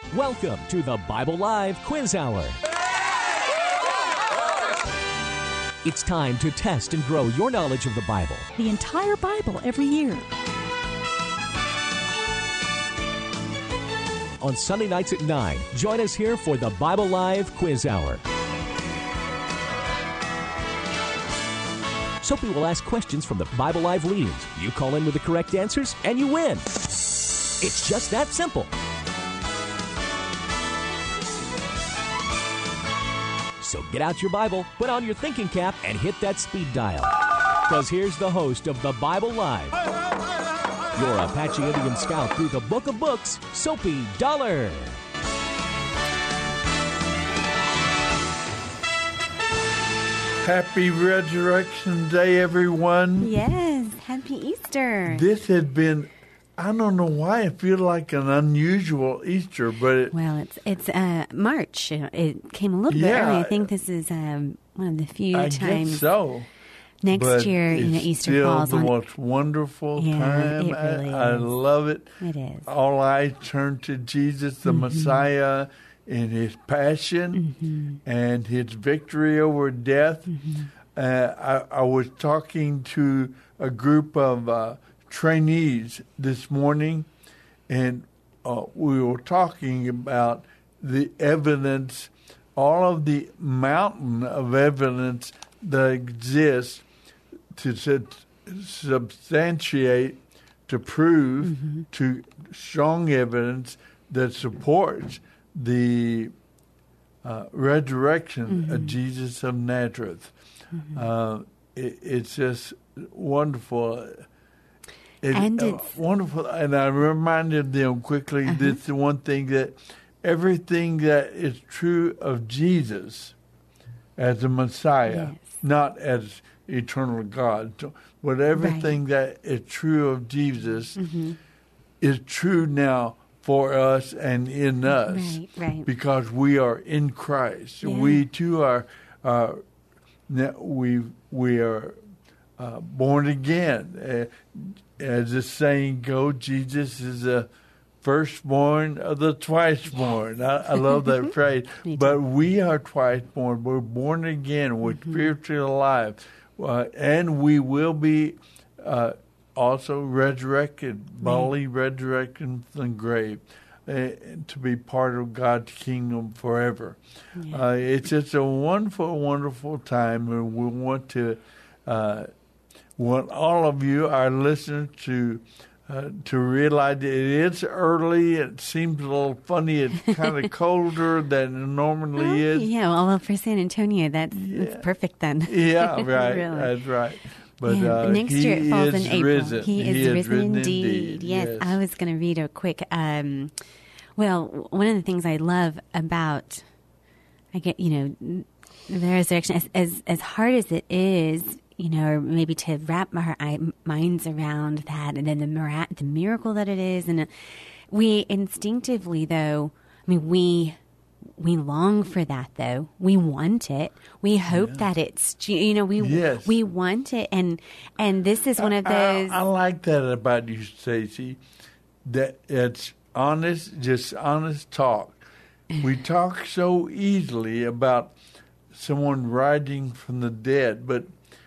Welcome to the Bible Live Quiz Hour. It's time to test and grow your knowledge of the Bible. The entire Bible every year. On Sunday nights at 9, join us here for the Bible Live Quiz Hour. Soapy will ask questions from the Bible Live leaders. You call in with the correct answers, and you win. It's just that simple. So get out your Bible, put on your thinking cap, and hit that speed dial. Because here's the host of the Bible Live, your Apache Indian scout through the Book of Books, Soapy Dollar. Happy Resurrection Day, everyone. Yes, happy Easter. This has been, I don't know why I feel like an unusual Easter, but it's March. It came a little bit early. I think this is one of the few times. Guess so. Next year, Easter falls on. It's still the most wonderful time. It really is. I love it. It is. All eyes turn to Jesus, the Messiah, in his passion and his victory over death. I was talking to a group of trainees this morning, and we were talking about the evidence, all of the mountain of evidence that exists to substantiate, to prove, to strong evidence that supports the resurrection of Jesus of Nazareth. It's just wonderful. It's wonderful. And I reminded them quickly, this is one thing, that everything that is true of Jesus as the Messiah, not as eternal God, but everything that is true of Jesus is true now for us and in us, because we are in Christ. We too are. We are born again. As the saying goes, Jesus is the firstborn of the twice-born. I love that phrase. But we are twice-born. We're born again. We're spiritually alive. And we will be also resurrected, bodily resurrected from the grave, to be part of God's kingdom forever. It's just a wonderful, wonderful time, and we want all of you, our listeners, to realize that it is early. It seems a little funny. It's kind of colder than it normally is. Yeah, well, for San Antonio, that's perfect then. Yeah, right. Really. That's right. But next year it falls in April. Risen. He is risen indeed. Yes, I was going to read a quick. Well, one of the things I love about, the resurrection, as hard as it is, or maybe to wrap our minds around that, and then the miracle that it is, and we instinctively, though, we long for that, though. We want it. We hope that it's, we want it, and this is one of those. I like that about you, Stacey, that it's honest, just honest talk. We talk so easily about someone rising from the dead, but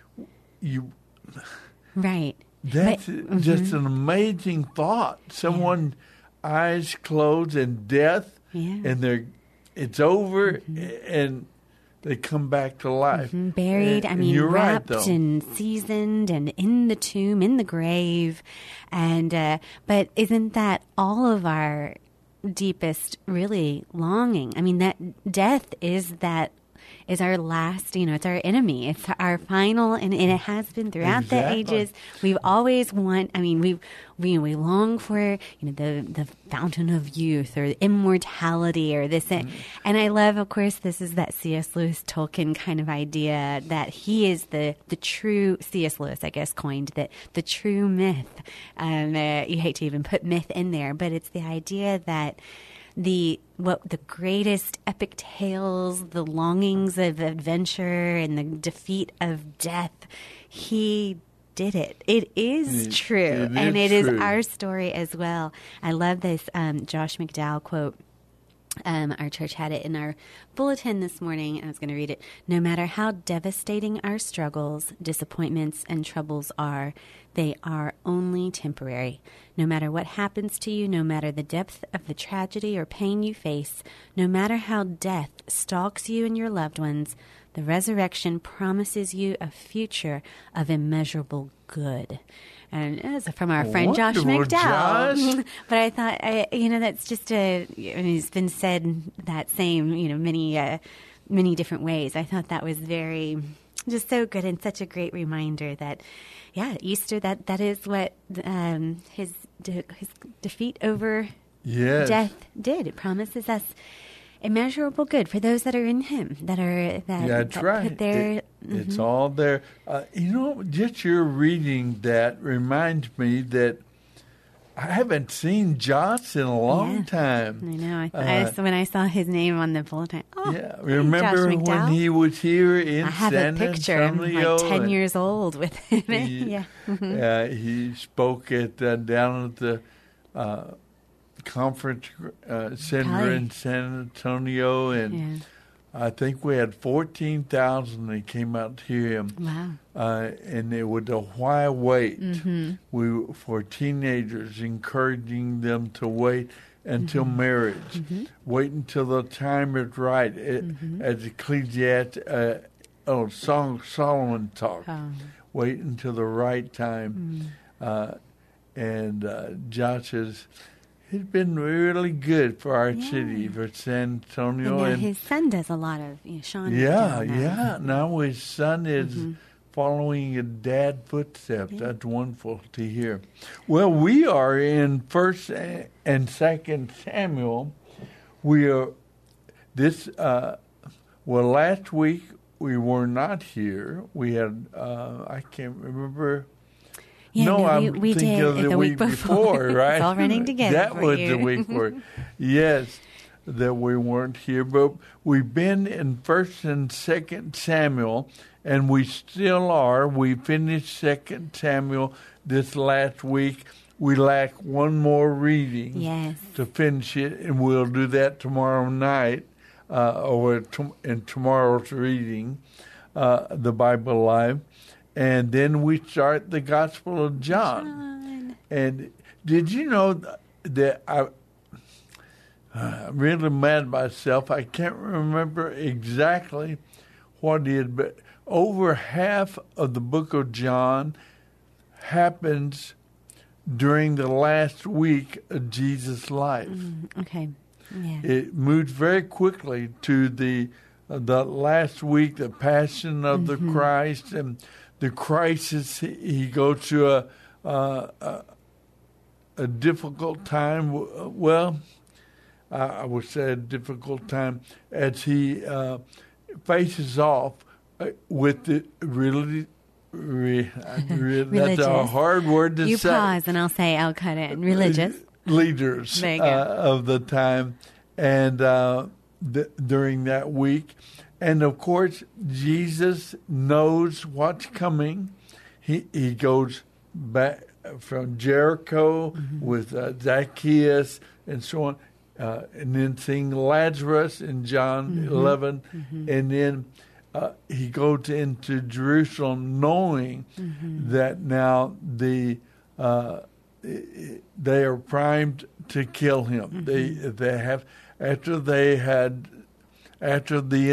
that's just an amazing thought. Someone eyes closed in death, and it's over, and they come back to life. Buried, wrapped and seasoned and in the tomb, in the grave. And but isn't that all of our deepest, really, longing? That death is our last, it's our enemy. It's our final, and it has been throughout the ages. We've always we long for, the fountain of youth or immortality or this. And I love, of course, this is that C.S. Lewis Tolkien kind of idea that he is the true, C.S. Lewis, I guess, coined the true myth. You hate to even put myth in there, but it's the idea that the greatest epic tales, the longings of adventure and the defeat of death, he did it. It is true. It is our story as well. I love this Josh McDowell quote Our church had it in our bulletin this morning, and I was going to read it. No matter how devastating our struggles, disappointments, and troubles are, they are only temporary. No matter what happens to you, no matter the depth of the tragedy or pain you face, no matter how death stalks you and your loved ones, the resurrection promises you a future of immeasurable good. And it's from our friend Josh McDowell. Josh. But I thought, that's just it's been said that same, many different ways. I thought that was just so good and such a great reminder that, Easter, that is what his defeat over death did. It promises us immeasurable good for those that are in Him, that right. Put their, It's all there. Just your reading that reminds me that I haven't seen Josh in a long time. I know. When I saw his name on the bulletin, remember when he was here in I have San a picture. Antonio? I'm like 10 years old with him. He spoke down at the conference center in San Antonio, and I think we had 14,000 that came out to hear him. Wow! And it was a why wait. For teenagers, encouraging them to wait until marriage, wait until the time is right. As Ecclesiastes, Song of Solomon talked, wait until the right time. And Josh He's been really good for our city, for San Antonio. And his son does a lot of, Sean. Now his son is following his dad's footsteps. Yeah. That's wonderful to hear. Well, we are in 1st and 2nd Samuel. We are last week we were not here. We had I can't remember. We thinking did of the week before, right? It's all running together. That was the week before. Yes, that we weren't here. But we've been in 1st and 2nd Samuel, and we still are. We finished 2nd Samuel this last week. We lack one more reading to finish it, and we'll do that tomorrow night, in tomorrow's reading, the Bible Live. And then we start the Gospel of John. And did you know that I'm really mad at myself. I can't remember exactly what it is, but over half of the book of John happens during the last week of Jesus' life. Okay. Yeah. It moves very quickly to the last week, the Passion of the Christ, and the crisis. He goes to a difficult time. Well, I would say a difficult time as he faces off with the that's a hard word to say. You pause, and I'll cut in. Religious leaders of the time, and during that week. And, of course, Jesus knows what's coming. He goes back from Jericho with Zacchaeus and so on, and then seeing Lazarus in John 11. And then he goes into Jerusalem knowing that now they are primed to kill him. They have, after the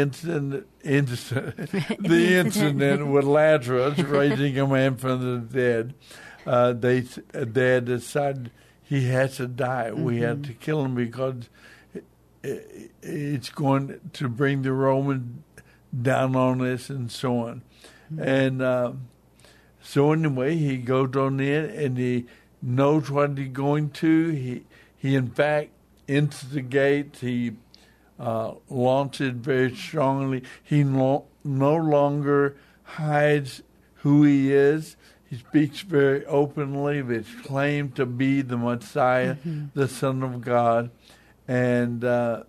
incident with Lazarus raising a man from the dead, they had decided he has to die. We had to kill him because it's going to bring the Romans down on us and so on. And so anyway, he goes on in and he knows what he's going to. He in fact instigates. He launches very strongly. He no longer hides who he is. He speaks very openly of his claim to be the Messiah, the Son of God, and to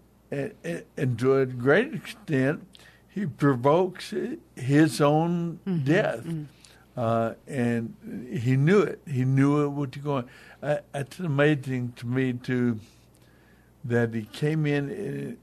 a great extent, he provokes his own death. And he knew it. He knew it was going. It's amazing to me to that he came in,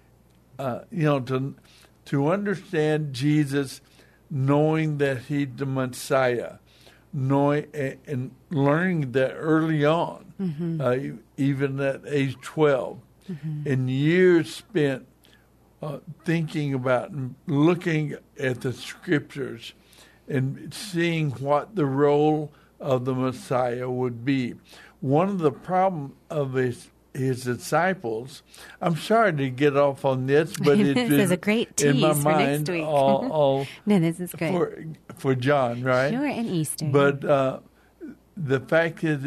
to understand Jesus, knowing that he's the Messiah, knowing and learning that early on, even at age 12, and years spent thinking about and looking at the scriptures and seeing what the role of the Messiah would be. One of the problems of his disciples, I'm sorry to get off on this, but it's this is a great tease in my for mind next week. all No, this is good. For John, right? Sure, and Easter. But the fact is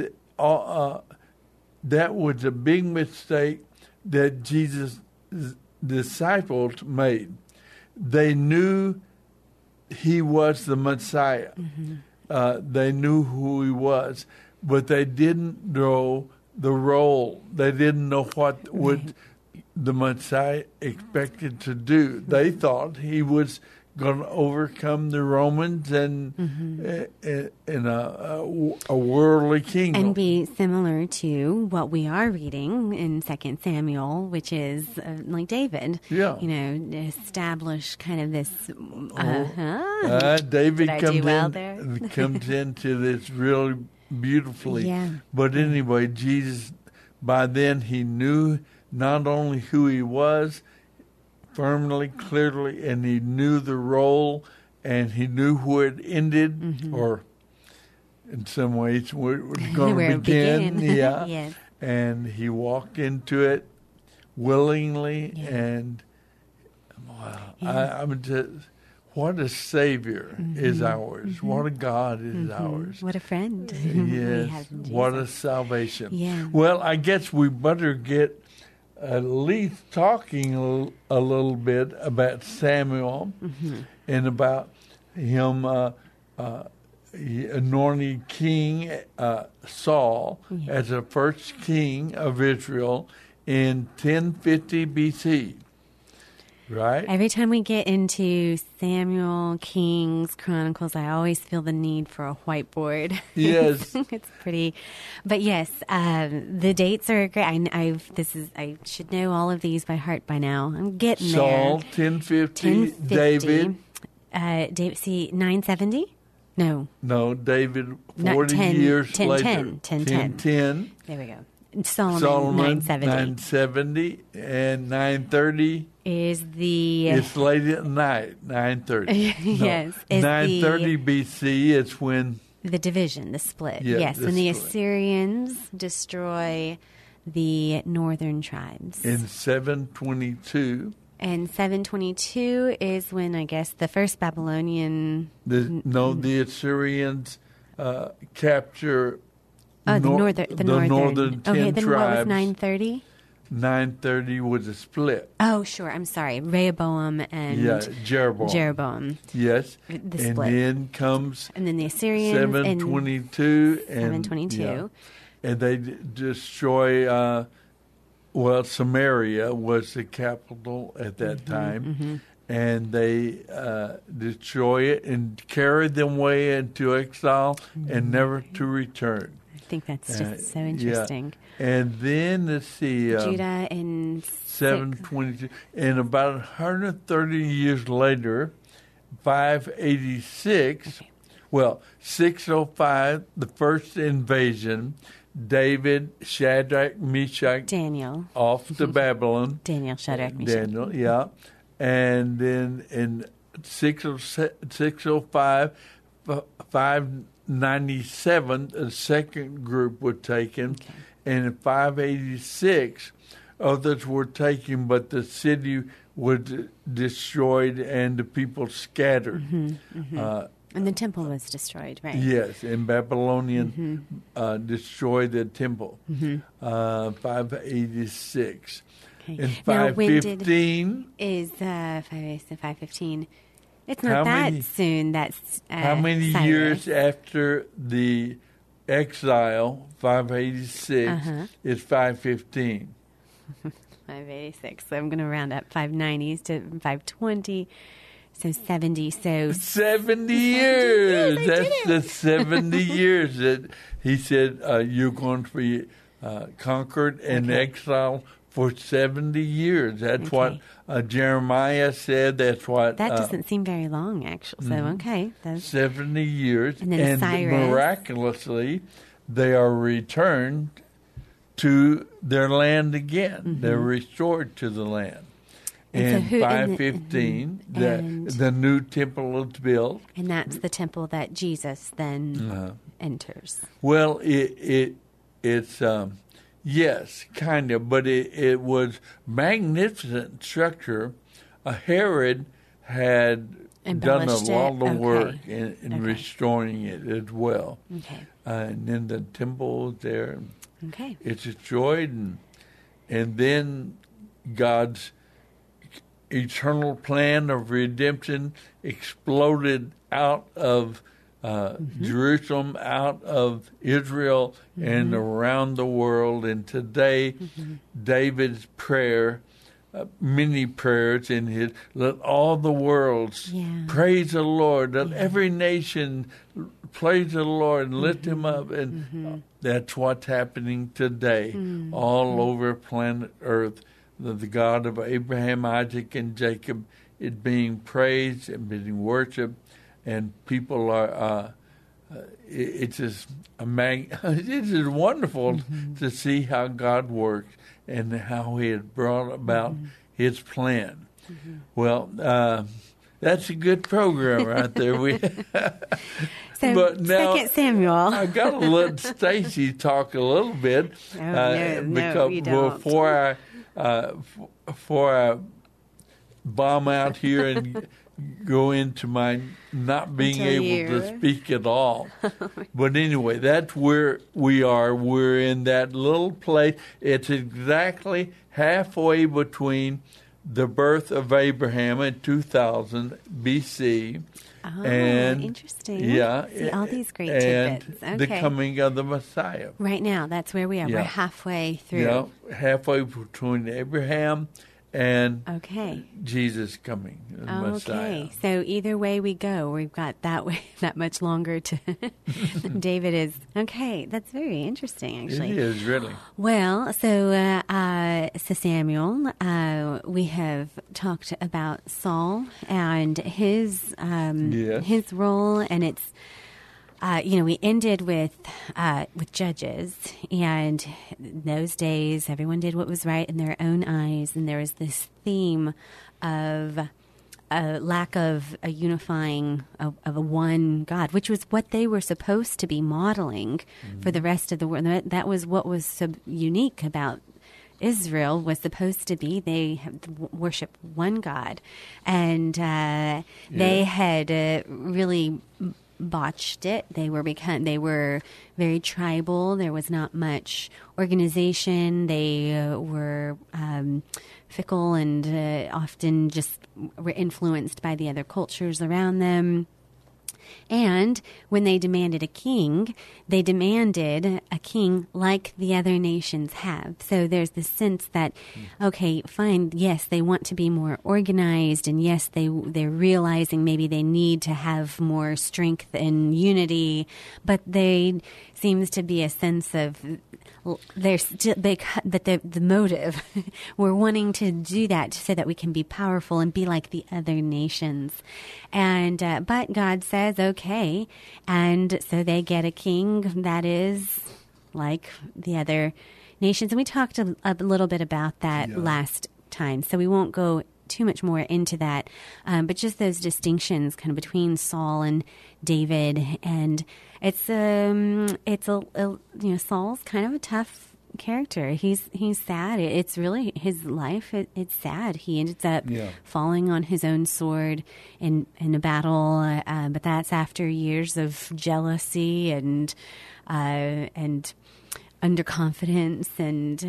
that was a big mistake that Jesus' disciples made. They knew he was the Messiah. They knew who he was, but they didn't know the role. They didn't know what would the Messiah expected to do. They thought he was going to overcome the Romans and in a worldly kingdom. And be similar to what we are reading in 2 Samuel, which is like David. Yeah. Establish kind of this... David Did comes into this really beautifully. Yeah. But anyway, Jesus, by then he knew not only who he was, firmly, clearly, and he knew the role, and he knew where it ended, or in some ways where it was going to begin. Yeah. Yes. And he walked into it willingly, and I'm just, what a Savior is ours. What a God is ours. What a friend. Yes. What a salvation. Yeah. Well, I guess we better get at least talking a little bit about Samuel and about him anointing King Saul as the first king of Israel in 1050 BC. Right? Every time we get into Samuel, Kings, Chronicles, I always feel the need for a whiteboard. Yes. It's pretty. But yes, the dates are great. I should know all of these by heart by now. I'm getting Saul, there. 1050. David. David, see, 970? No. No, David, 40 years later. 1010. There we go. Solomon 970, and 930 is the... It's late at night, 930. Yes. No, 930 BC is when... The division, the split. Yeah, yes, when the split. Assyrians destroy the northern tribes. In 722. And 722 is when, I guess, the first Babylonian... The Assyrians capture... the northern 10 then tribes. What was 930? 930 was a split. Oh, sure. I'm sorry. Rehoboam and Jeroboam. Yes. The and split. Then comes... And then the Assyrians... 722. 722. And they destroy... Samaria was the capital at that time. And they destroy it and carry them away into exile and never to return. I think that's just so interesting. Yeah. And then, let's see... Judah in 722. And about 130 years later, 586, 605, the first invasion, David, Shadrach, Meshach, Daniel, off to Babylon. Daniel, Shadrach, Meshach. Daniel, yeah. And then in 605, 597, the second group was taken. Okay. And in 586, others were taken, but the city was destroyed and the people scattered. And the temple was destroyed, right? Yes, and Babylonian destroyed the temple. 586. Okay. In 515 is 515. It's not that soon. That's how many Cyrus. Years after the exile? 586 is 515. 586. So I'm going to round up 590s to 520. So 70. So 70 years. Yes, That's the 70 years that he said you're going to be conquered and exiled For 70 years. That's what Jeremiah said. That's what... That doesn't seem very long, actually. So, okay. 70 years. And then Cyrus. Miraculously, they are returned to their land again. Mm-hmm. They're restored to the land. In 515, the new temple is built. And that's the temple that Jesus then enters. Well, it's... yes, kind of, but it was magnificent structure. Herod had done a lot of work in restoring it as well. Okay. And then the temple is there. Okay. It's destroyed, and then God's eternal plan of redemption exploded out of Jerusalem, out of Israel, and around the world. And today, David's prayer, many prayers in his, let all the worlds praise the Lord, let every nation praise the Lord and lift him up. And that's what's happening today all over planet Earth. The God of Abraham, Isaac, and Jacob is being praised and being worshipped. And people are, it's just it is wonderful to see how God works and how He has brought about His plan. Well, that's a good program right there. So, but now, 2 Samuel. I got to let Stacy talk a little bit no, you don't. before I bomb out here and go into my not being able to speak at all. But anyway, that's where we are. We're in that little place. It's exactly halfway between the birth of Abraham in 2000 BC. Oh, and interesting. Yeah. See, all these great and tidbits. Okay. the coming of the Messiah. Right now, that's where we are. Yeah. We're halfway through. Yeah, halfway between Abraham and Jesus coming, the Messiah. Okay, so either way we go, we've got that much longer to. David is that's very interesting, actually. It is really. Well, so Samuel, we have talked about Saul and his role, and it's. We ended with Judges, and in those days, everyone did what was right in their own eyes, and there was this theme of a lack of a unifying of a one God, which was what they were supposed to be modeling for the rest of the world. That was what was so unique about Israel, was supposed to be. They have worship one God, and they had really botched it. They were very tribal. There was not much organization. They were fickle and often just were influenced by the other cultures around them. And when they demanded a king, they demanded a king like the other nations have. So there's this sense that, okay, fine, yes, they want to be more organized, and yes, they're realizing maybe they need to have more strength and unity, but there seems to be a sense of the motive. We're wanting to do that so that we can be powerful and be like the other nations. And but God says, okay, and so they get a king that is like the other nations. And we talked a little bit about that last time, so we won't go too much more into that. But just those distinctions kind of between Saul and David, and it's Saul's kind of a tough character. He's sad. It's really his life. It's sad. He ends up falling on his own sword in a battle, but that's after years of jealousy and underconfidence and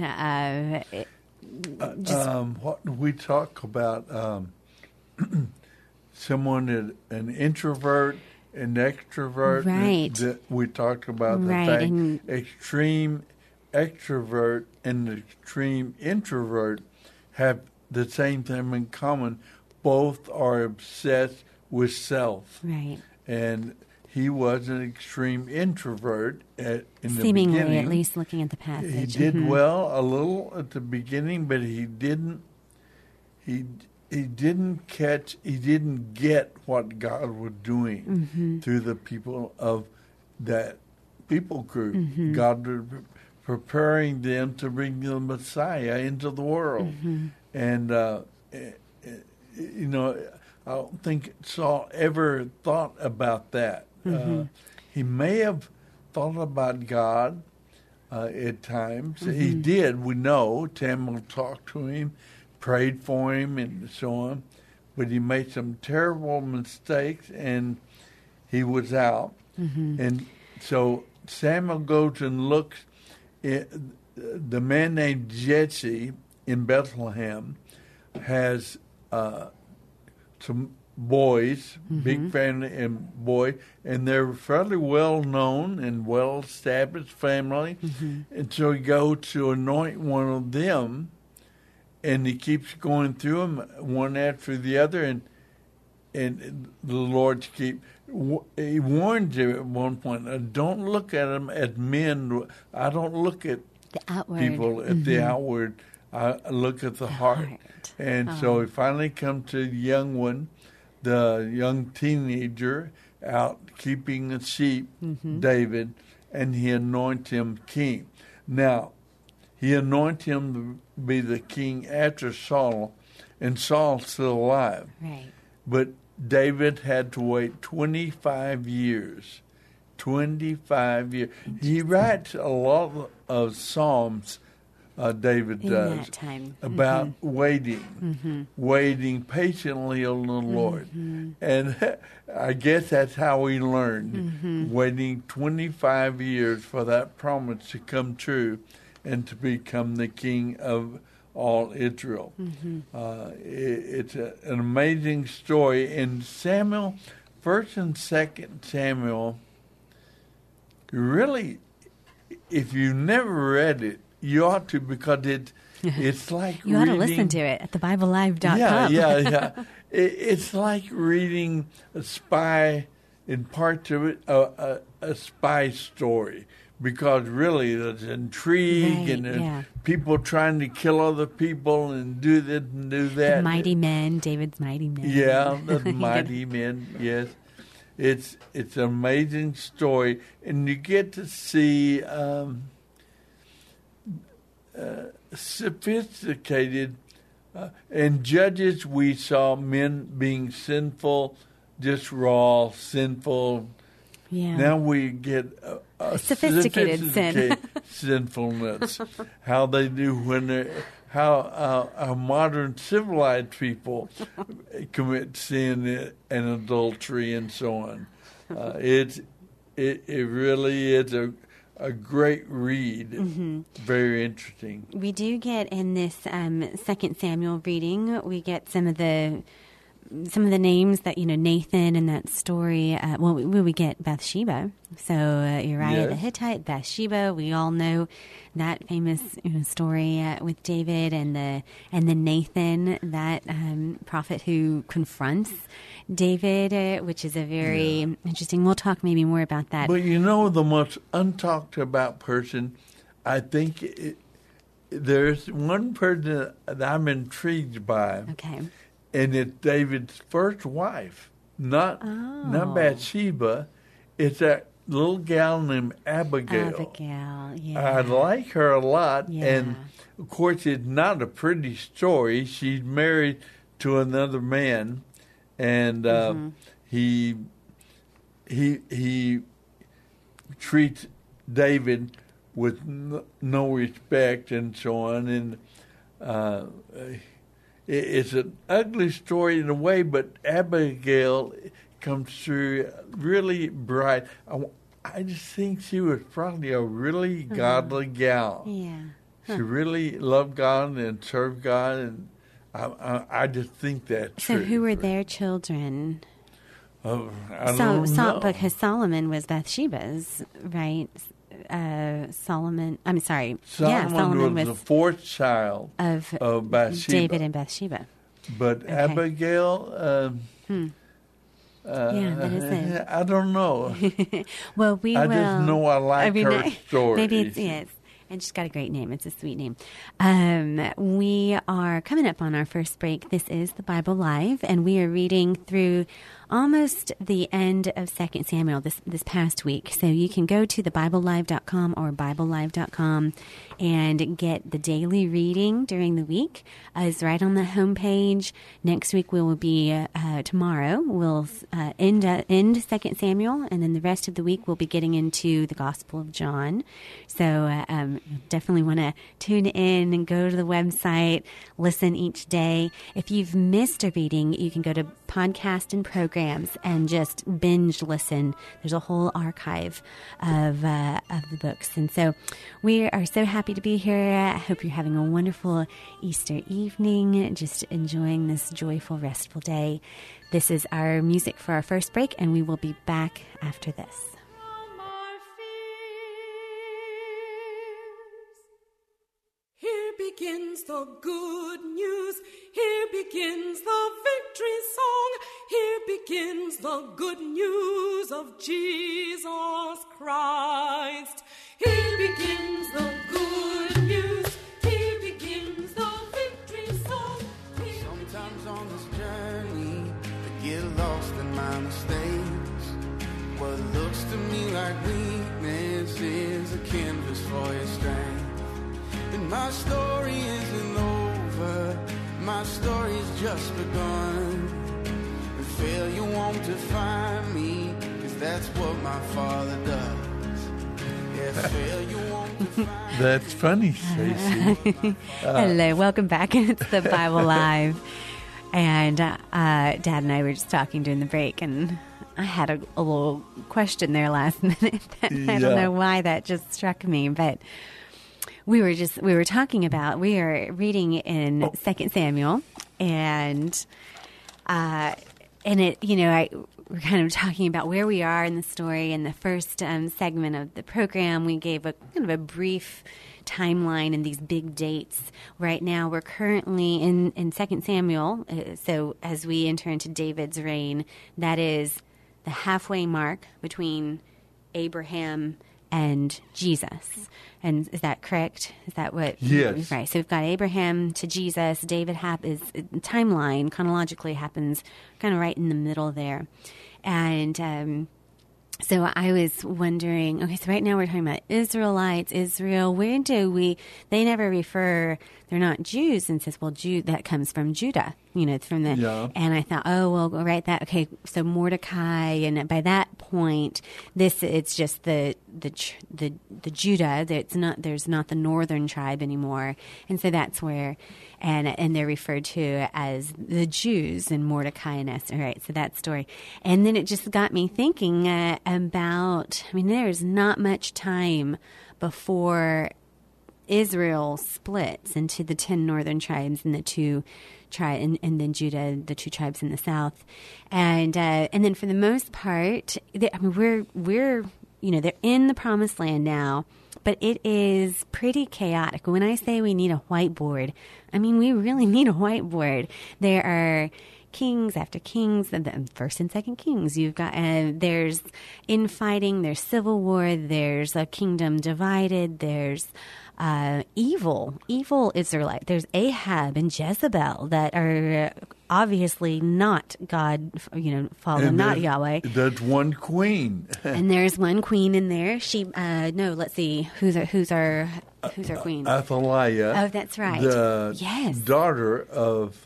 what we talk about someone an introvert, an extrovert. Right. We talked about the fact extreme extrovert and extreme introvert have the same thing in common. Both are obsessed with self. Right. And he was an extreme introvert in the seemingly, beginning. at least looking at the passage. He did well a little at the beginning, but he didn't get what God was doing through the people of that people group. God was preparing them to bring the Messiah into the world. And, I don't think Saul ever thought about that. He may have thought about God at times. He did, we know. Samuel talked to him, prayed for him, and so on. But he made some terrible mistakes, and he was out. And so Samuel goes and looks at the man named Jesse in Bethlehem has some boys, big family and boy, and they're fairly well known and well established family. And so he goes to anoint one of them, and he keeps going through them one after the other, and the Lord he warns him at one point, don't look at them as men. I don't look at the outward people at the outward. I look at the heart. And so he finally comes to the young one, the young teenager, out keeping the sheep, David, and he anoints him king. Now, he anoints him to be the king after Saul, and Saul's still alive. Right. But David had to wait 25 years. 25 years. He writes a lot of Psalms, David does, in that time. about waiting patiently on the Lord. And I guess that's how he learned, waiting 25 years for that promise to come true and to become the king of all Israel. It's an amazing story. And Samuel, 1st and 2nd Samuel, really, if you never read it, you ought to, because it's like you ought to listen to it at thebiblelive.com. Yeah. It's like reading a spy, in parts of it, a spy story. Because really, there's intrigue and there's people trying to kill other people and do this and do that. The mighty men, David's mighty men. Yeah, the mighty men, yes. It's an amazing story. And you get to see sophisticated, in Judges we saw men being sinful, just raw, sinful. Yeah. Now we get sophisticated sin. Sinfulness. How they do how modern civilized people commit sin and adultery and so on. It really is a great read. Very interesting. We do get in this 2 Samuel reading, we get some of the names that, Nathan in that story. We get Bathsheba. So Uriah the Hittite, Bathsheba. We all know that famous story with David and the Nathan, that prophet who confronts David, which is a very interesting. We'll talk maybe more about that. But the most untalked about person, I think there's one person that I'm intrigued by. Okay. And it's David's first wife, not Bathsheba. It's that little gal named Abigail. Abigail, yeah. I like her a lot. Yeah. And, of course, it's not a pretty story. She's married to another man, and he treats David with no respect and so on. And it's an ugly story in a way, but Abigail comes through really bright. I just think she was probably a really godly gal. Yeah. She really loved God and served God, and I just think that's true. So who were their children? I don't know. Because Solomon was Bathsheba's, right? Solomon was the fourth child of Bathsheba. David and Bathsheba. But Abigail, that is it. I don't know. Well, I just know I like her stories. Maybe it's, yes. And she's got a great name. It's a sweet name. We are coming up on our first break. This is the Bible Live, and we are reading through almost the end of 2 Samuel this past week. So you can go to thebiblelive.com or biblelive.com and get the daily reading during the week. It's right on the homepage. Next week we will be, tomorrow, we'll end 2 Samuel, and then the rest of the week we'll be getting into the Gospel of John. So definitely want to tune in and go to the website, listen each day. If you've missed a reading, you can go to Podcast and Programs and just binge listen. There's a whole archive of the books. And so we are so happy to be here. I hope you're having a wonderful Easter evening, just enjoying this joyful, restful day. This is our music for our first break, and we will be back after this. Here begins the good news. Here begins the victory song. Here begins the good news of Jesus Christ. Here begins the good news. Here begins the victory song. Sometimes on this journey, I get lost in my mistakes. What looks to me like weakness is a canvas for your strength. And my story isn't over, my story's just begun. And failure won't define me, 'cause that's what my Father does. Yeah, failure won't define me. That's funny, Stacey. Hello, welcome back. It's the Bible Live. And Dad and I were just talking during the break, and I had a little question there last minute. I don't know why that just struck me, but we were talking about, we are reading in 2 Samuel, and it, we're kind of talking about where we are in the story. In the first segment of the program, we gave a kind of a brief timeline and these big dates. Right now, we're currently in 2 Samuel, so as we enter into David's reign, that is the halfway mark between Abraham and Jesus. And is that correct? Is that what? Yes. Right. So we've got Abraham to Jesus. David is timeline chronologically happens kind of right in the middle there. And so I was wondering, okay, so right now we're talking about Israelites, Israel. Where do they never refer, they're not Jews, and says, well, that comes from Judah, it's from the, and I thought, oh, well, right, that, okay, so Mordecai, and by that point, it's just the Judah, there's not the northern tribe anymore, and so that's where, and they're referred to as the Jews and Mordecai and Esther, right? So that story. And then it just got me thinking about, there's not much time before Israel splits into the 10 northern tribes and the 2 tribes, and then Judah, the 2 tribes in the south. And then for the most part, we're they're in the promised land now, but it is pretty chaotic. When I say we need a whiteboard, we really need a whiteboard. There are kings after kings, the first and second kings. You've got there's infighting, there's civil war, there's a kingdom divided, there's evil Israelite. There's Ahab and Jezebel that are obviously not God, follow not Yahweh. There's one queen, and there's one queen in there. She let's see, who's our queen? Athaliah. Oh, that's right. The daughter of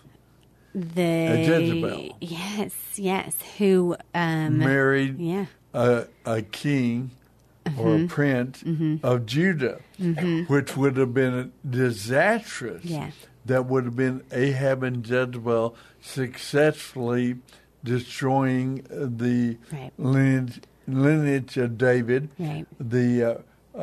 Jezebel. Yes. Who married a king or a prince of Judah, which would have been disastrous. Yeah. That would have been Ahab and Jezebel successfully destroying the lineage of David, the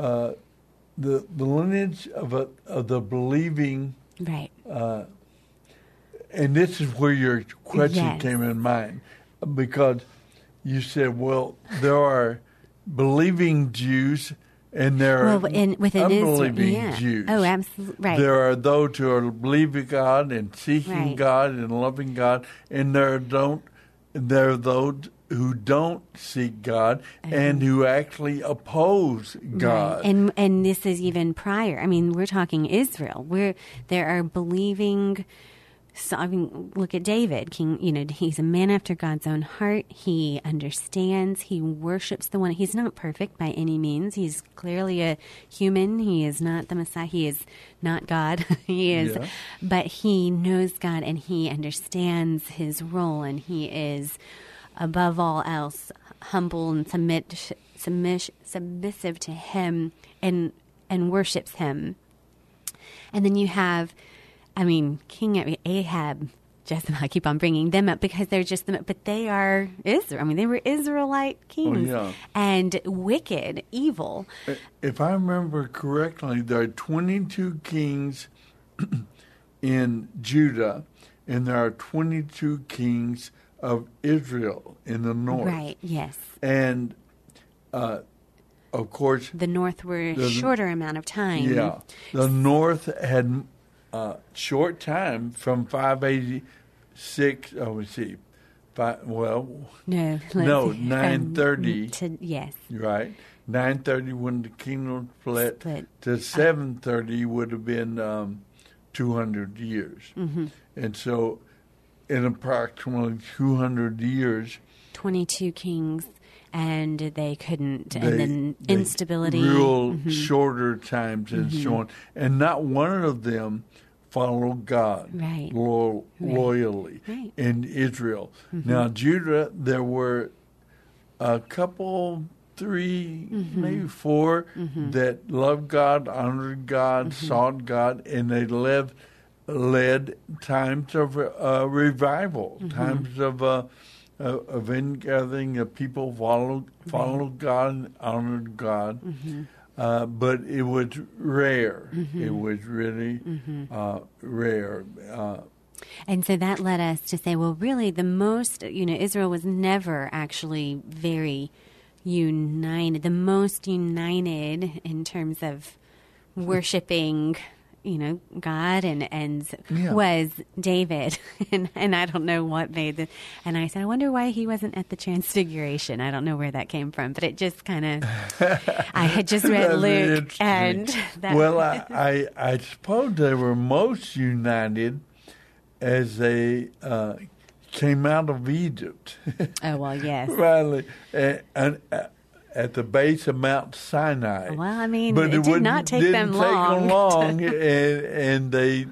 lineage of the believing. Right. And this is where your question came in mind, because you said, well, there are believing Jews and there are unbelieving Jews. Oh, absolutely. Right. There are those who are believing God and seeking God and loving God, and there are those who don't seek God and who actually oppose God. Right. And this is even prior. I mean, we're talking Israel. There are believing. So, I mean, look at David. He's a man after God's own heart. He understands. He worships the one. He's not perfect by any means. He's clearly a human. He is not the Messiah. He is not God. He is, but he knows God and he understands his role. And he is, above all else, humble and submissive to him and worships him. And then you have, King Ahab, Jezebel, I keep on bringing them up because they're just but they are Israel. I mean, they were Israelite kings and wicked, evil. If I remember correctly, there are 22 kings in Judah, and there are 22 kings of Israel in the north. Right, yes. And, of course, the north were a shorter amount of time. Yeah. The north had short time from 586. Oh, let's see. 930 to yes. Right. 930 when the kingdom split. To 730 would have been 200 years. Mm-hmm. And so, in approximately 200 years, 22 kings. And they couldn't, and then instability. Real shorter times and so on. And not one of them followed God loyally in Israel. Mm-hmm. Now, Judah, there were a couple, 3, maybe 4, that loved God, honored God, sought God, and they led times of revival, times of ingathering of people followed God and honored God, but it was rare. It was really rare. And so that led us to say, well, really, the most, Israel was never actually very united. The most united in terms of worshiping God and was David. And I don't know what made the... And I said, I wonder why he wasn't at the Transfiguration. I don't know where that came from, but it just kind of... I had just read Luke and... I suppose they were most united as they came out of Egypt. Oh, well, yes. Finally. At the base of Mount Sinai. Well, but it did not take them long. and they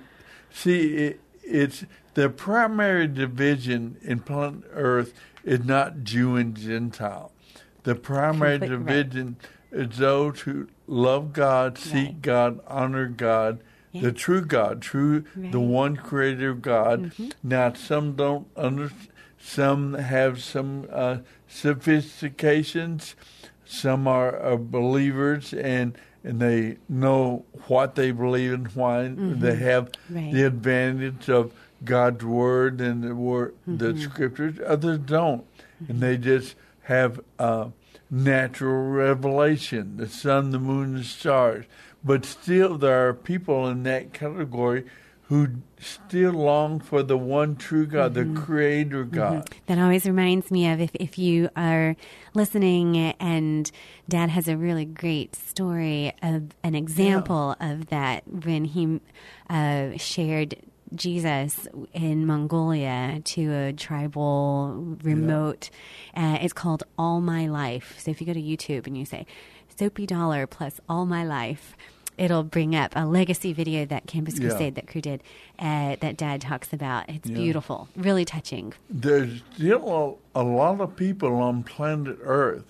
see it's the primary division in planet Earth is not Jew and Gentile. The primary division is those who love God, seek God, honor God, the true God, the one Creator God. Now, some don't understand. Some have some sophistications. Some are believers, and they know what they believe and why. They have the advantage of God's Word and the Scriptures. Others don't, and they just have natural revelation, the sun, the moon, the stars. But still, there are people in that category who still long for the one true God, the Creator God. That always reminds me of if you are listening and Dad has a really great story of an example of that when he shared Jesus in Mongolia to a tribal remote. It's called All My Life. So if you go to YouTube and you say, Soapy Dollar plus All My Life, it'll bring up a legacy video that Campus Crusade that crew did that Dad talks about. It's beautiful, really touching. There's still a lot of people on planet Earth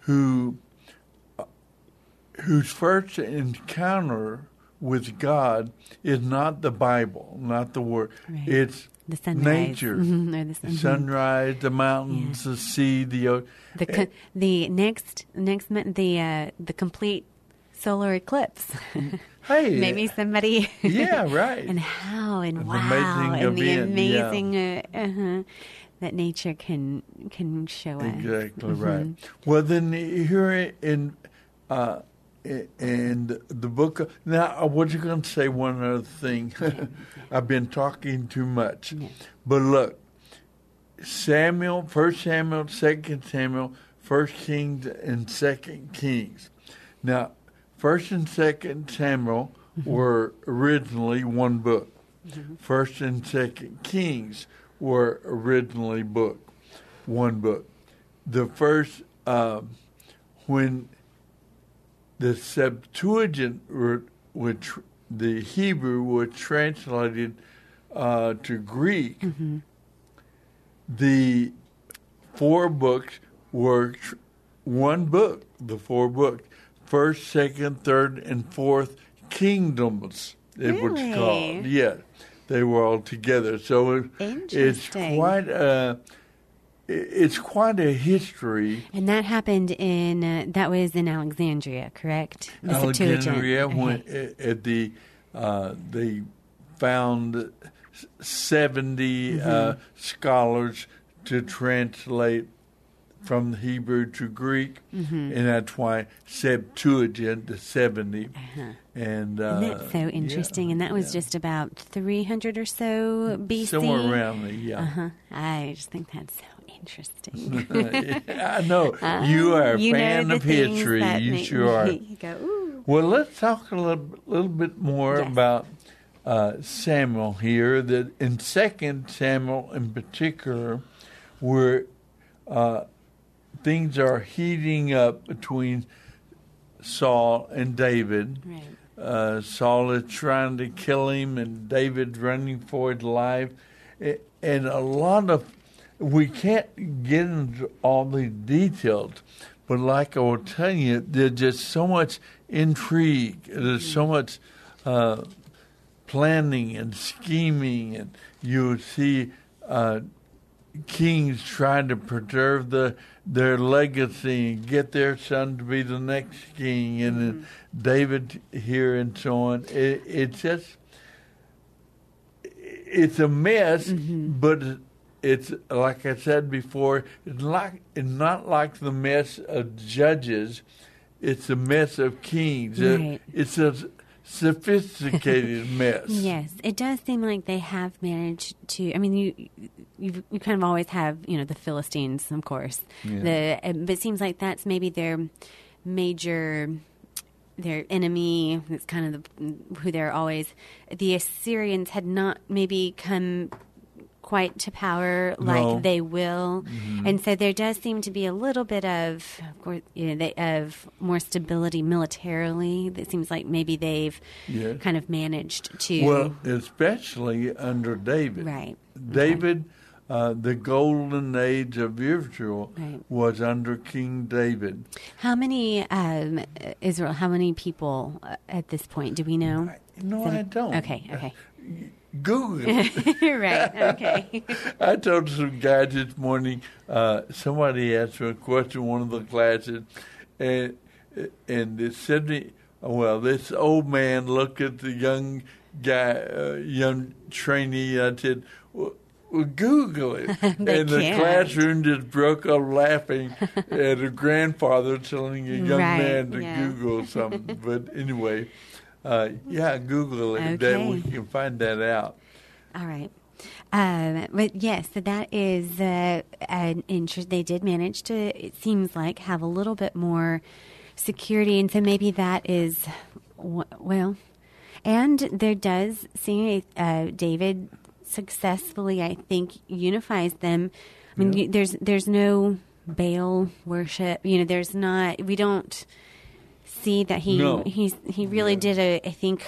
whose first encounter with God is not the Bible, not the Word. Right. It's the sunrise. Nature, the sunrise, the mountains, the sea, the ocean. The complete solar eclipse. Hey, maybe somebody. Yeah, right. And how and an wow and event, the amazing that nature can show us. Exactly right. Well, then here in the book. Now, I was going to say one other thing. I've been talking too much, but look, Samuel, 1 Samuel, 2 Samuel, 1 Kings, and 2 Kings. Now, 1 and 2 Samuel were originally one book. 1 and 2 Kings were originally one book. The first, when the Septuagint, which the Hebrew was translated to Greek, the 4 books were one book, the 4 books. 1st, 2nd, 3rd, and 4th Kingdoms, it was called. Yeah, they were all together. So it's quite a history. And that happened that was in Alexandria, correct? Alexandria, when they found 70 scholars to translate from the Hebrew to Greek, and that's why Septuagint, the 70. And that's so interesting. And that was just about 300 or so BC. Somewhere around there, yeah. I just think that's so interesting. I know. You are a fan of history. You sure are. Go, ooh. Well, let's talk a little bit more about Samuel here. That in 2 Samuel in particular, where things are heating up between Saul and David. Right. Saul is trying to kill him, and David's running for his life. And a lot of, we can't get into all the details, but like I was telling you, there's just so much intrigue. There's so much planning and scheming, and you see kings trying to preserve their legacy and get their son to be the next king, and then David here and so on. It's a mess, but it's like I said before. It's not like the mess of Judges. It's a mess of kings. Right. It's a sophisticated mess. Yes, it does seem like they have managed to. I mean, you kind of always have, the Philistines, of course. Yeah. But it seems like that's maybe their enemy. It's kind of who they're always. The Assyrians had not maybe come quite to power like they will, and so there does seem to be a little bit of course, of more stability militarily. It seems like maybe they've kind of managed to. Well, especially under David. Right. David, the golden age of Israel was under King David. How many Israel? How many people at this point? Do we know? I don't. Okay. Google it. Right, okay. I told some guys this morning, somebody asked me a question in one of the classes, and it said to me, this old man looked at the young guy, young trainee, and I said, well, Google it. And the classroom just broke up laughing at a grandfather telling a young man to Google something. But anyway... Google it. Okay. That we can find that out. All right. But yes, so that is an interest. They did manage to, it seems like, have a little bit more security. And so maybe that is, and there does seem David successfully, I think, unifies them. I mean, there's no Baal worship. There's not, we don't see that he really did I think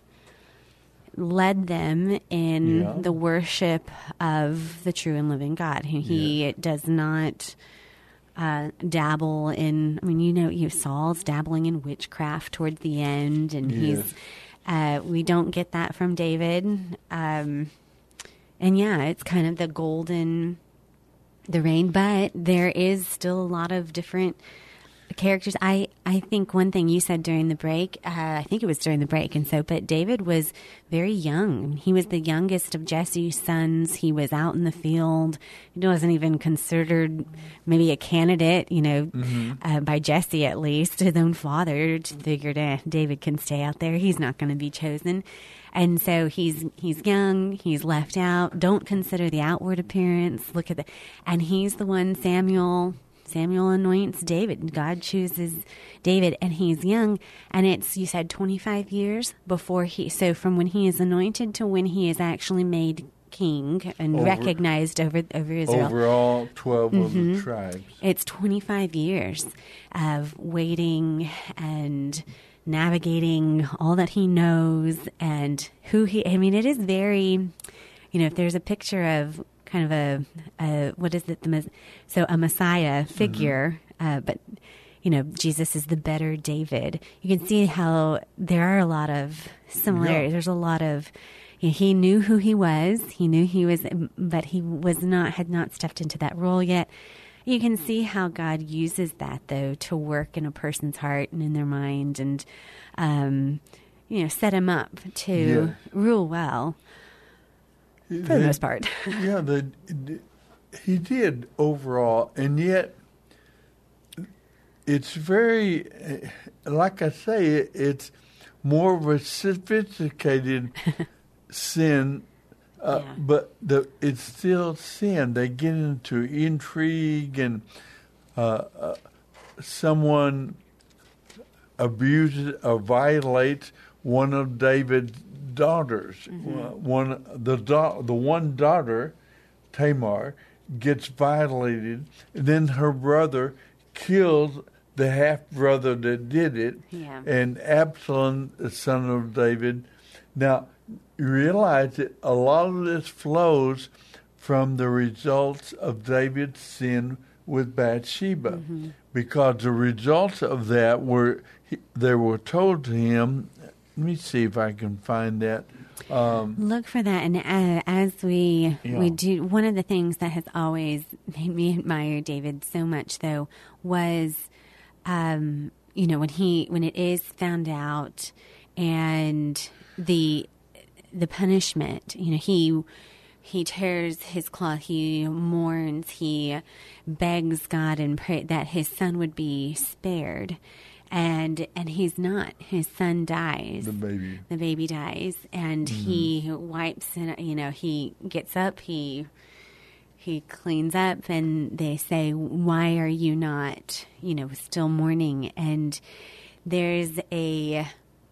led them in the worship of the true and living God. He does not dabble in. I mean, Saul's dabbling in witchcraft towards the end, and he's. We don't get that from David, and it's kind of the reign, but there is still a lot of different characters. I think one thing you said during the break, I think it was during the break, but David was very young. He was the youngest of Jesse's sons. He was out in the field. He wasn't even considered maybe a candidate, by Jesse at least, his own father. Figured David can stay out there. He's not going to be chosen. And so he's young, he's left out. Don't consider the outward appearance. Look at and he's the one Samuel anoints David. God chooses David, and he's young. And it's, you said 25 years before so from when he is anointed to when he is actually made king and recognized over Israel. Over all 12 of the tribes. It's 25 years of waiting and navigating all that he knows and who it is very, if there's a picture of kind of a what is it? A Messiah figure, but Jesus is the better David. You can see how there are a lot of similarities. Yeah. There's a lot of, he knew who he was. He knew he was, but he had not stepped into that role yet. You can see how God uses that, though, to work in a person's heart and in their mind and, set him up to rule well for the most part. He did overall, and yet it's very, like I say, it's more of a sophisticated sin. But it's still sin. They get into intrigue and someone abuses or violates one of David's daughters. The one daughter, Tamar, gets violated, and then her brother kills the half-brother that did it, and Absalom, the son of David. Now, you realize that a lot of this flows from the results of David's sin with Bathsheba, because the results of that were told to him. Let me see if I can find that. Look for that, and as we do, one of the things that has always made me admire David so much, though, was when it is found out and the punishment, he tears his cloth, he mourns, he begs God and pray that his son would be spared, and he's not. His son dies. The baby dies, and he wipes it. He gets up, he cleans up, and they say, "Why are you not, still mourning?" And there's a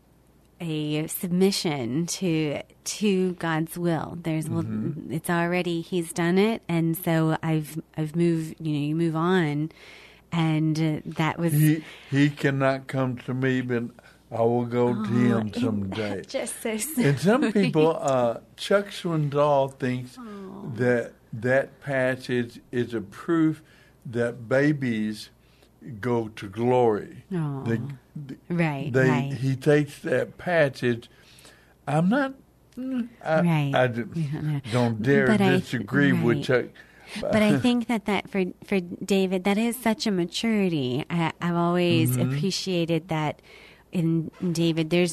submission to God's will. There's it's already, he's done it, and so I've moved. You move on, and that was he cannot come to me, but I will go to him someday. Just so sweet. And some people, Chuck Swindoll thinks that passage is a proof that babies go to glory. Right. He takes that passage. I'm not. I don't dare disagree with Chuck. But I think that for David, that is such a maturity. I've always appreciated that in David. There's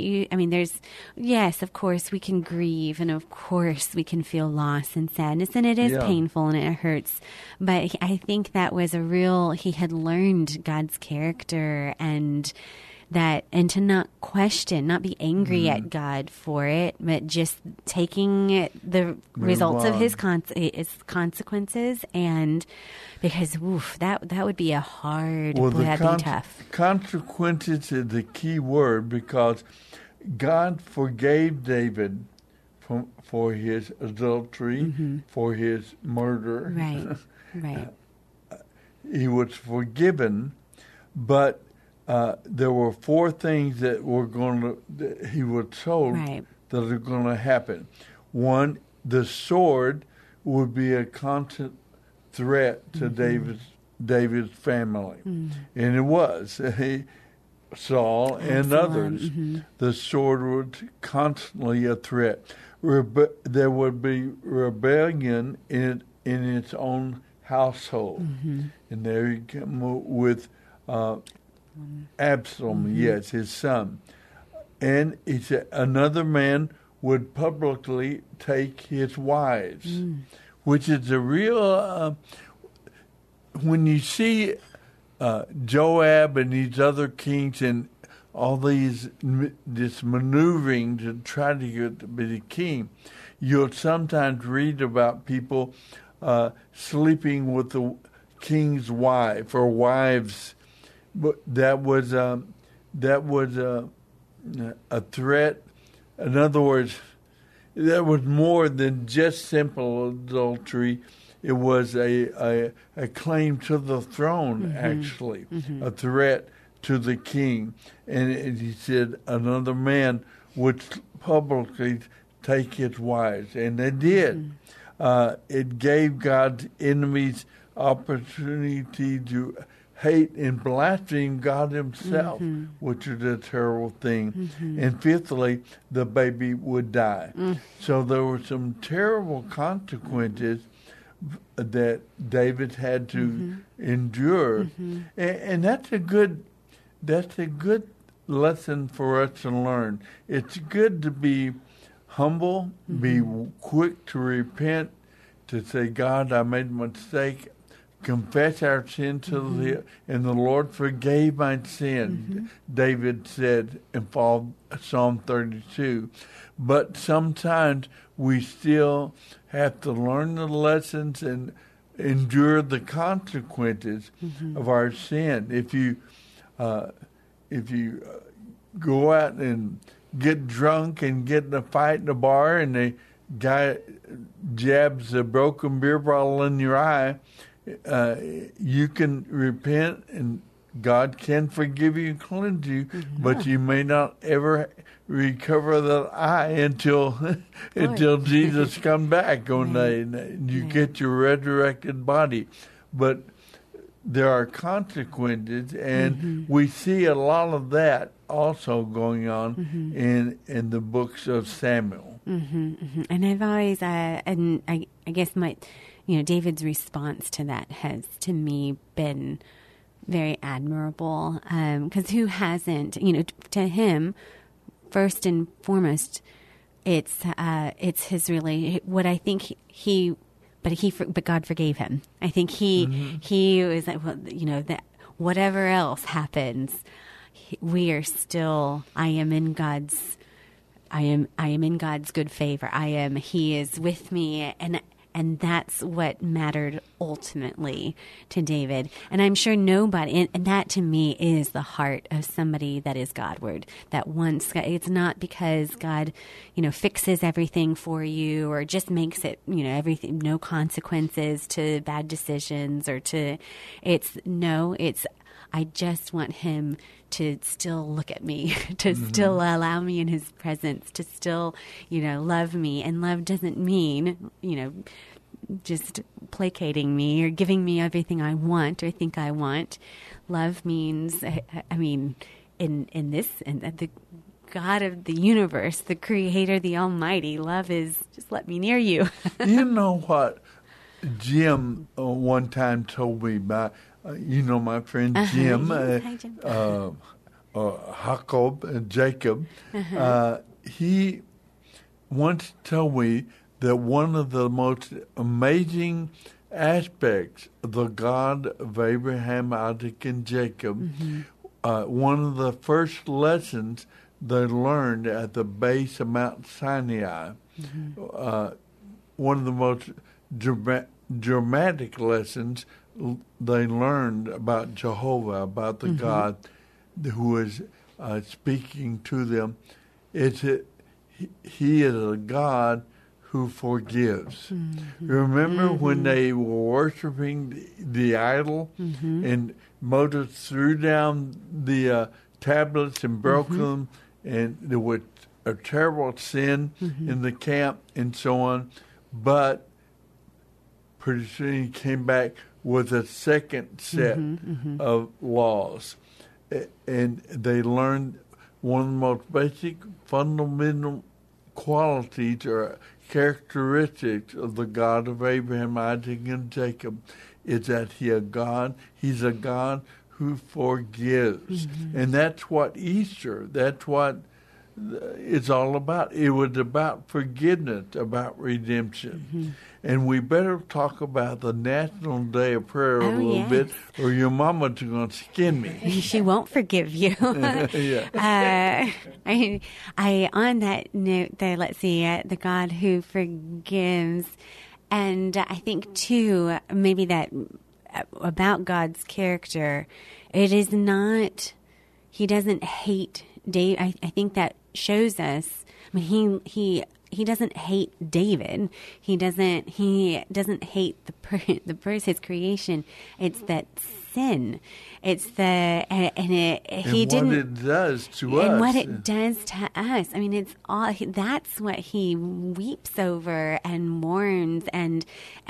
yes, of course we can grieve, and of course we can feel loss and sadness, and it is painful and it hurts. But I think that was he had learned God's character, and to not question, not be angry at God for it, but just taking the results of his consequences, and because that would be a hard, that'd be tough. Consequences is the key word, because God forgave David for his adultery, for his murder. Right. He was forgiven, but there were 4 things that he was told that are going to happen. One, the sword would be a constant threat to David's family, and it was. Saul and others, the sword was constantly a threat. There would be rebellion in its own household, and there you come with Absalom, yes, his son. And he said another man would publicly take his wives, which is a real... when you see Joab and these other kings and all this maneuvering to try to get to be the king, you'll sometimes read about people sleeping with the king's wife or wives. But that was a threat. In other words, that was more than just simple adultery. It was a claim to the throne, actually, a threat to the king. And he said another man would publicly take his wives, and they did. It gave God's enemies opportunity to hate and blaspheme God himself, which is a terrible thing. And fifthly, the baby would die. So there were some terrible consequences that David had to endure. And that's a good lesson for us to learn. It's good to be humble, be quick to repent, to say, God, I made a mistake, confess our sin to and the Lord forgave my sin, David said in Psalm 32. But sometimes we still have to learn the lessons and endure the consequences of our sin. If you go out and get drunk and get in a fight in a bar and the guy jabs a broken beer bottle in your eye, you can repent and God can forgive you and cleanse you, but you may not ever recover that eye until Jesus comes back one day and you get your resurrected body. But there are consequences, and we see a lot of that also going on in the books of Samuel. And I've always, and I guess David's response to that has, to me, been very admirable. Because who hasn't? To him, first and foremost, it's his what I think but God forgave him. I think he was like, well, that whatever else happens, we are still. I am in God's good favor. He is with me, and that's what mattered ultimately to David. And I'm sure nobody, and that to me is the heart of somebody that is Godward. That once, it's not because God, fixes everything for you or just makes it, everything, no consequences to bad decisions I just want him to still look at me, to still allow me in his presence, to still, love me. And love doesn't mean, just placating me or giving me everything I want or think I want. Love means, in the God of the universe, the Creator, the Almighty, love is just let me near you. You know what Jim one time told me about, my friend Jim, Jacob, he once told me that one of the most amazing aspects of the God of Abraham, Isaac, and Jacob, one of the first lessons they learned at the base of Mount Sinai, one of the most dramatic lessons they learned about Jehovah, about the God who is speaking to them, is that he is a God who forgives. Remember when they were worshiping the idol and Moses threw down the tablets and broke them, and there was a terrible sin in the camp and so on, but pretty soon he came back with a second set of laws. And they learned one of the most basic fundamental qualities or characteristics of the God of Abraham, Isaac, and Jacob is that he's a God who forgives. And that's what Easter, that's what it's all about. It was about forgiveness, about redemption. And we better talk about the National Day of Prayer a little bit, or your mama's going to skin me. She won't forgive you. I on that note there, let's see, the God who forgives. And I think, too, maybe that about God's character, it is not, he doesn't hate David. I think that shows us, I mean, he doesn't hate David. He doesn't hate the person, his creation. It's that sin. It's the what it does to us, and what it does to us. I mean, it's all. That's what he weeps over and mourns, and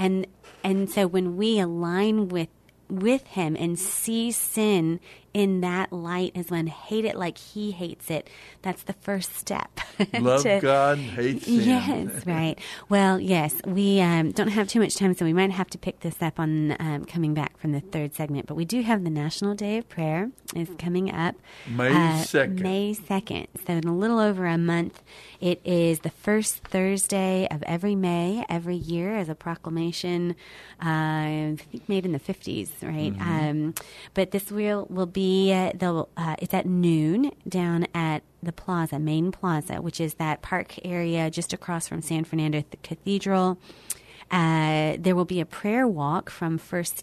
so when we align with him and see sin in that light as one, hate it like he hates it. That's the first step. Love God, hate sin. Yes, right. Well, yes, we don't have too much time, so we might have to pick this up on coming back from the third segment. But we do have the National Day of Prayer is coming up. May 2nd. May 2nd. So in a little over a month. It is the first Thursday of every May, every year, as a proclamation, I think made in the 50s, right? But this will be, it's at noon down at the Plaza, Main Plaza, which is that park area just across from San Fernando Cathedral. There will be a prayer walk from First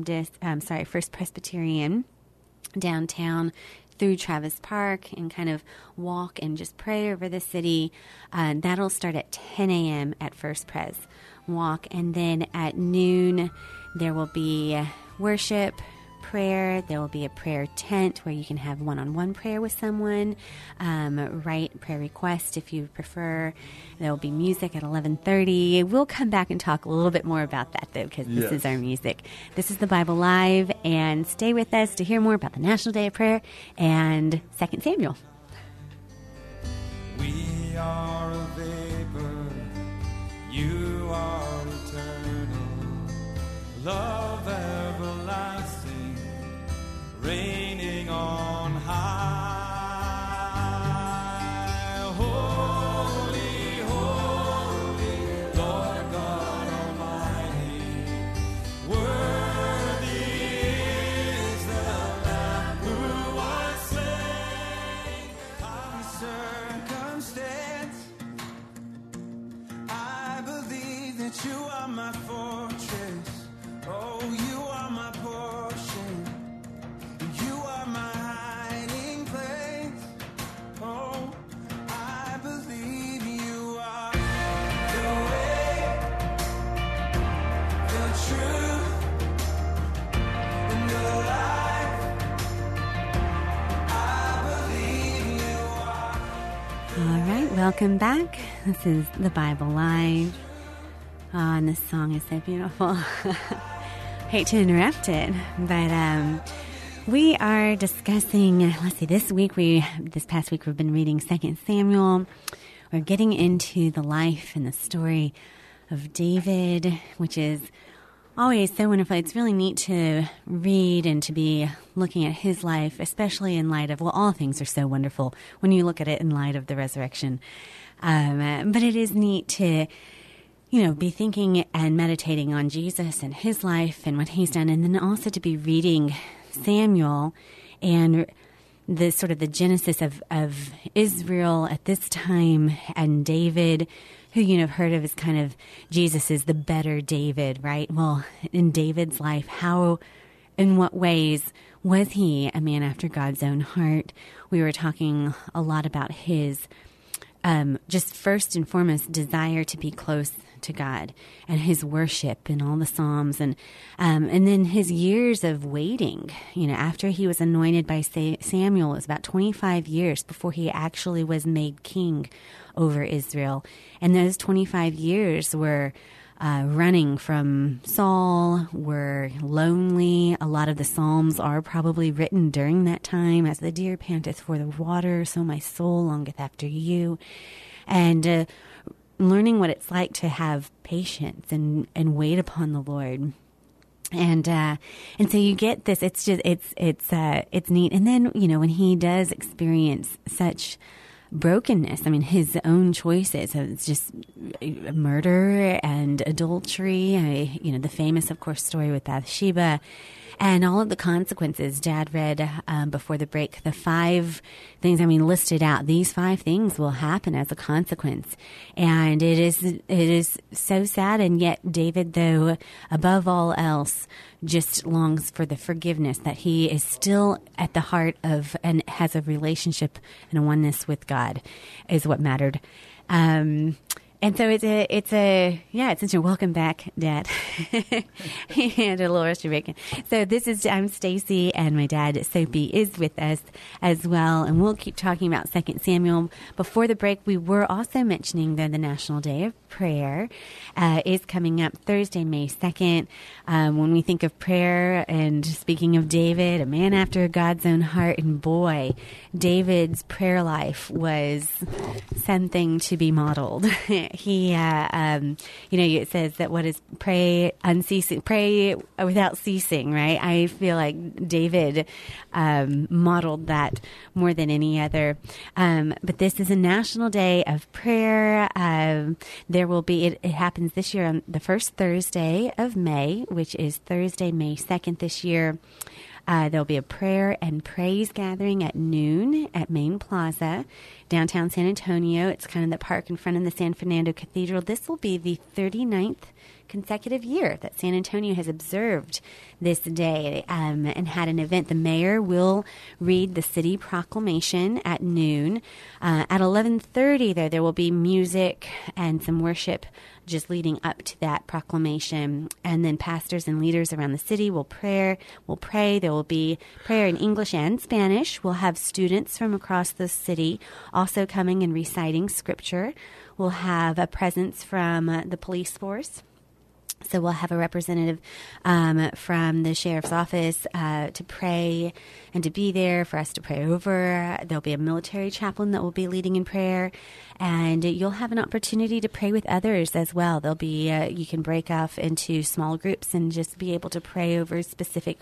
Presbyterian downtown through Travis Park and kind of walk and just pray over the city. That'll start at 10 a.m. at First Pres walk. And then at noon, there will be worship, prayer. There will be a prayer tent where you can have one-on-one prayer with someone, write prayer requests if you prefer. There will be music at 11:30. We'll come back and talk a little bit more about that, though, because this is our music. This is the Bible Live, and stay with us to hear more about the National Day of Prayer and 2 Samuel. We are a vapor, you are eternal, love everlasting, reigning on high. Holy, holy, Lord God Almighty, worthy is the Lamb who was slain. Circumstance, I believe that you are my fortress. Oh, you are my portion. You are my hiding place. Oh, I believe you are the way, the truth, and the life. I believe you are. All right, welcome back. This is the Bible Live. Oh, and this song is so beautiful. Hate to interrupt it, but we are discussing, let's see, this past week we've been reading 2 Samuel. We're getting into the life and the story of David, which is always so wonderful. It's really neat to read and to be looking at his life, especially in light of, well, all things are so wonderful when you look at it in light of the resurrection. But it is neat to, be thinking and meditating on Jesus and his life and what he's done, and then also to be reading Samuel and the sort of the genesis of Israel at this time, and David, who have heard of as kind of Jesus is the better David, right? Well, in David's life, in what ways was he a man after God's own heart? We were talking a lot about his just first and foremost desire to be close to God and his worship and all the Psalms, and then his years of waiting. After he was anointed by Samuel, it was about 25 years before he actually was made king over Israel. And those 25 years were running from Saul, were lonely. A lot of the Psalms are probably written during that time. As the deer panteth for the water, so my soul longeth after you. And learning what it's like to have patience and wait upon the Lord. And so you get this. It's just it's neat. And then when he does experience such brokenness, I mean, his own choices. It's just murder and adultery. The famous, of course, story with Bathsheba. And all of the consequences. Dad read before the break the 5 things. Listed out. These 5 things will happen as a consequence, and it is so sad. And yet, David, though, above all else, just longs for the forgiveness that he is still at the heart of and has a relationship and a oneness with God, is what mattered. And so it's interesting. Welcome back, Dad. And Dolores Jamaican. So I'm Stacy, and my dad, Soapy, is with us as well. And we'll keep talking about 2 Samuel. Before the break, we were also mentioning that the National Day of Prayer is coming up Thursday, May 2nd. When we think of prayer, and speaking of David, a man after God's own heart, and boy, David's prayer life was something to be modeled. He, it says that what is pray without ceasing, right? I feel like David modeled that more than any other. But this is a National Day of Prayer. There will be, it happens this year on the first Thursday of May, which is Thursday, May 2nd this year. There'll be a prayer and praise gathering at noon at Main Plaza, downtown San Antonio. It's kind of the park in front of the San Fernando Cathedral. This will be the 39th consecutive year that San Antonio has observed this day and had an event. The mayor will read the city proclamation at noon. At 11:30, though, there will be music and some worship just leading up to that proclamation. And then pastors and leaders around the city will pray. There will be prayer in English and Spanish. We'll have students from across the city also coming and reciting scripture. We'll have a presence from the police force. So we'll have a representative from the sheriff's office to pray and to be there for us to pray over. There'll be a military chaplain that will be leading in prayer. And you'll have an opportunity to pray with others as well. There'll be you can break off into small groups and just be able to pray over specific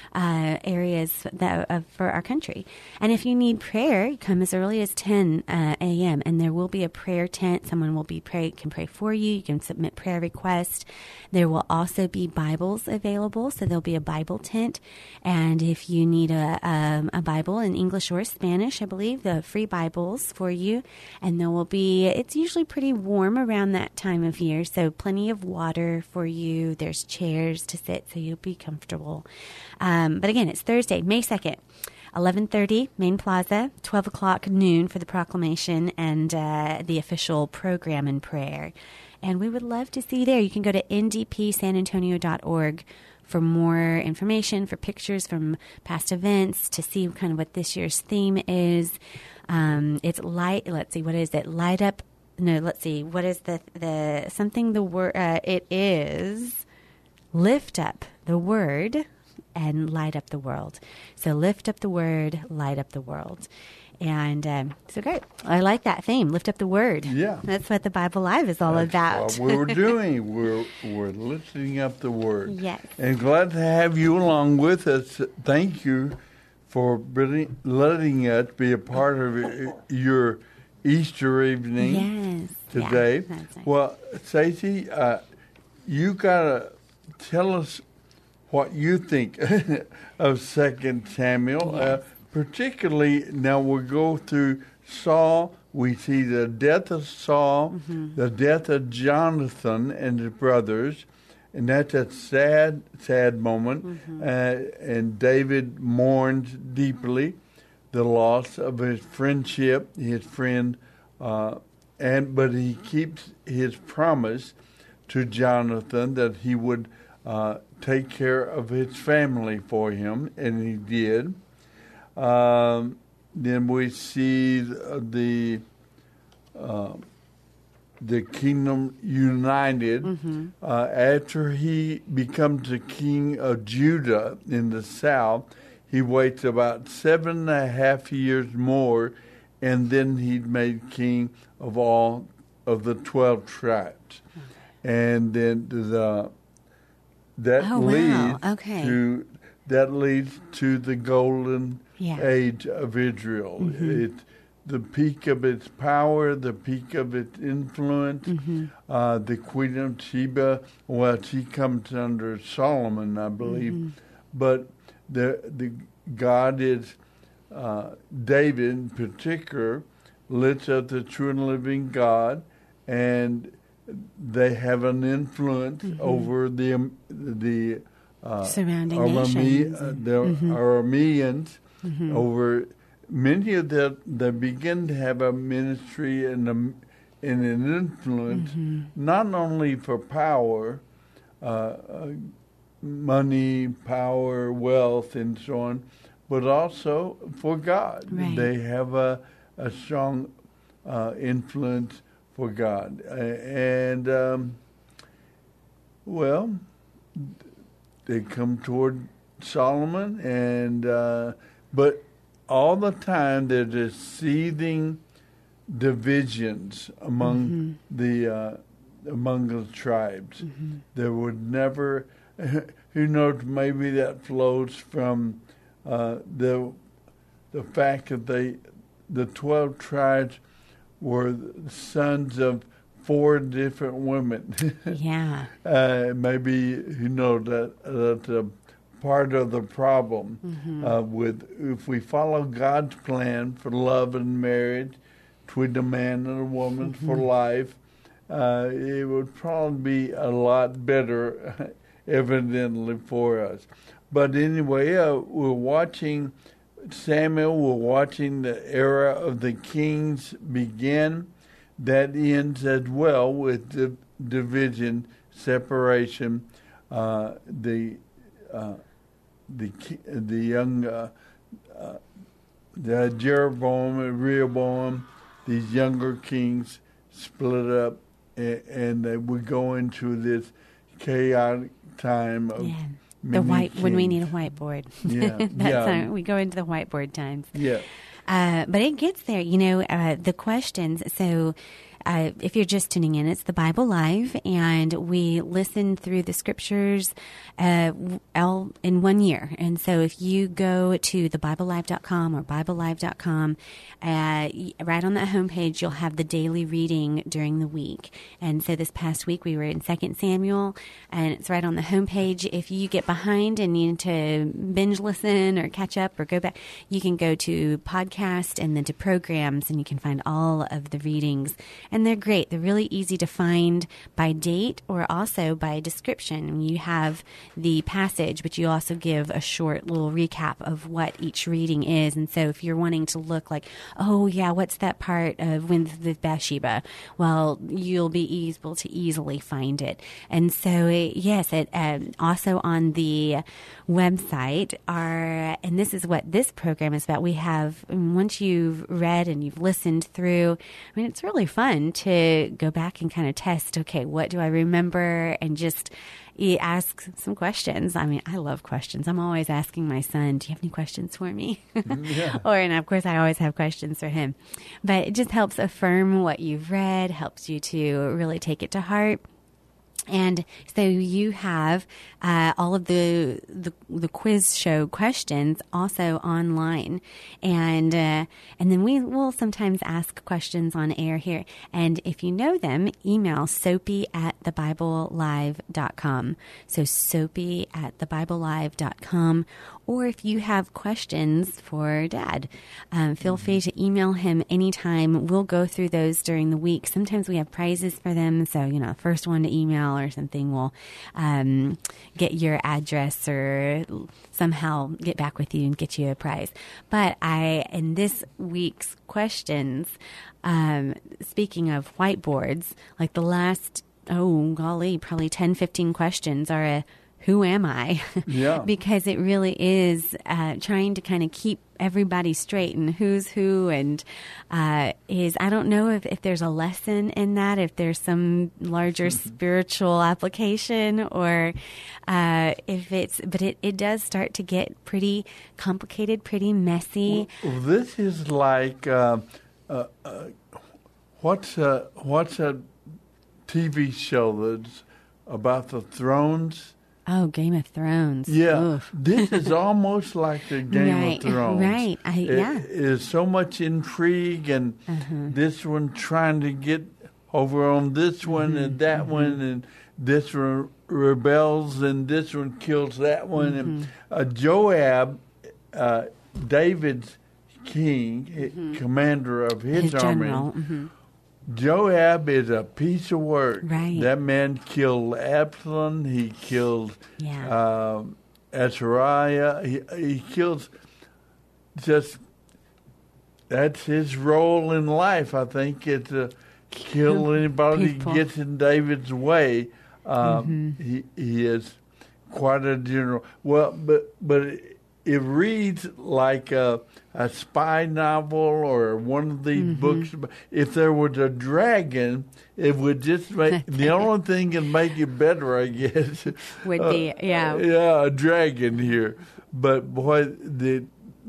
areas for our country. And if you need prayer, you come as early as 10 a.m. and there will be a prayer tent. Someone will can pray for you. You can submit prayer requests. There will also be Bibles available, so there'll be a Bible tent. And if you need a Bible in English or Spanish, I believe, the free Bibles for you. And there will be, it's usually pretty warm around that time of year, so plenty of water for you. There's chairs to sit, so you'll be comfortable. But again, it's Thursday, May 2nd. 11:30, Main Plaza, 12 o'clock noon for the proclamation and the official program and prayer. And we would love to see you there. You can go to ndpsanantonio.org for more information, for pictures from past events, to see kind of what this year's theme is. It's light. Let's see, what is it? Light up. No, let's see. What is the something the word? It is lift up the word and light up the world. So lift up the word, light up the world. And so great. I like that theme, lift up the word. Yeah. That's what the Bible Live is all about. That's what we're doing. We're lifting up the word. Yes. And glad to have you along with us. Thank you for letting us be a part of your Easter evening today. Yeah, that's right. Well, Stacey, you got to tell us what you think of 2 Samuel. Yes. Particularly, now we'll go through Saul. We see the death of Saul, the death of Jonathan and his brothers, and that's a sad, sad moment. And David mourns deeply the loss of his friendship, his friend, but he keeps his promise to Jonathan that he would take care of his family for him, and he did. Then we see the kingdom united. After he becomes the king of Judah in the south, he waits about 7.5 years more, and then he's made king of all of the 12 tribes. And then leads to the golden age of Israel. It's the peak of its power, the peak of its influence. The Queen of Sheba, well, she comes under Solomon, I believe, but the God is David in particular lifts up the true and living God, and they have an influence over the surrounding nations. The Arameans over many of them. They begin to have a ministry and an influence, not only for power, money, power, wealth, and so on, but also for God. Right. They have a strong influence for God. And, they come toward Solomon, and but all the time there's this seething divisions among the tribes. There would never, who knows, maybe that flows from the fact that the 12 tribes were the sons of 4 different women. Yeah. Maybe, you know, that's a part of the problem with, if we follow God's plan for love and marriage between a man and a woman for life, it would probably be a lot better, evidently, for us. But anyway, we're watching Samuel, we're watching the era of the kings begin. That ends as well with the division, separation. The Jeroboam and Rehoboam, these younger kings split up, and we go into this chaotic time of when we need a whiteboard. Yeah, we go into the whiteboard times. Yeah. But it gets there, you know, the questions. So if you're just tuning in, it's the Bible Live, and we listen through the scriptures all in 1 year. And so if you go to thebiblelive.com or BibleLive.com, right on that homepage, you'll have the daily reading during the week. And so this past week, we were in 2 Samuel, and it's right on the homepage. If you get behind and need to binge listen or catch up or go back, you can go to podcast and then to programs, and you can find all of the readings. And they're great. They're really easy to find by date or also by description. You have the passage, but you also give a short little recap of what each reading is. And so if you're wanting to look like, oh, yeah, what's that part of with Bathsheba? Well, you'll be able to easily find it. And so, also on the website and this is what this program is about. We have, once you've read and you've listened through, I mean, it's really fun to go back and kind of test, okay, what do I remember? And just ask some questions. I mean, I love questions. I'm always asking my son, do you have any questions for me? Yeah. And of course, I always have questions for him. But it just helps affirm what you've read, helps you to really take it to heart. And so you have all of the quiz show questions also online, and then we will sometimes ask questions on air here. And if you know them, email soapy@thebiblelive.com. So soapy@thebiblelive.com. Or if you have questions for Dad, feel free to email him anytime. We'll go through those during the week. Sometimes we have prizes for them. So, you know, the first one to email or something will get your address or somehow get back with you and get you a prize. But in this week's questions, speaking of whiteboards, like the last, probably 10, 15 questions are who am I? Yeah. Because it really is trying to kind of keep everybody straight and who's who, and I don't know if there's a lesson in that, if there's some larger spiritual application, or if it's, but it does start to get pretty complicated, pretty messy. Well, this is like what's a TV show that's about the thrones? Oh, Game of Thrones. Yeah, Oof. this is almost like the Game of Thrones. Right, yeah. There's so much intrigue, and this one trying to get over on this one and that one, and this one rebels, and this one kills that one. And Joab, David's king, commander of his army, general. Joab is a piece of work. Right. That man killed Absalom. He killed Azariah. He kills just. That's his role in life. I think it's to kill anybody who gets in David's way. He is quite a general. Well, but it reads like a spy novel or one of these books. If there was a dragon, it would just make the only thing that make it better, I guess, would be a dragon here. But boy, the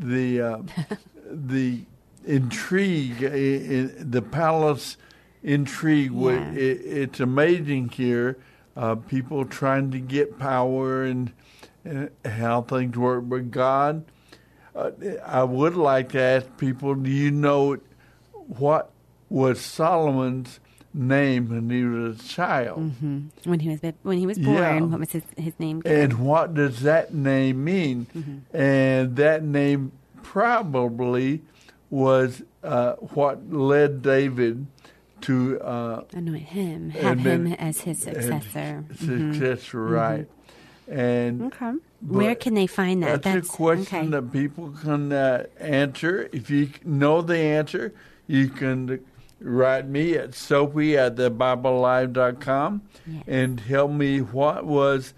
intrigue, the palace intrigue, it's amazing here. People trying to get power and how things work. But God, I would like to ask people, do you know what was Solomon's name when he was a child? When he was born, what was his name? And what does that name mean? And that name probably was what led David to anoint him, have him as his successor. Right. And where can they find that? That's a question that people can answer. If you know the answer, you can write me at soapy@thebiblelive.com and tell me what was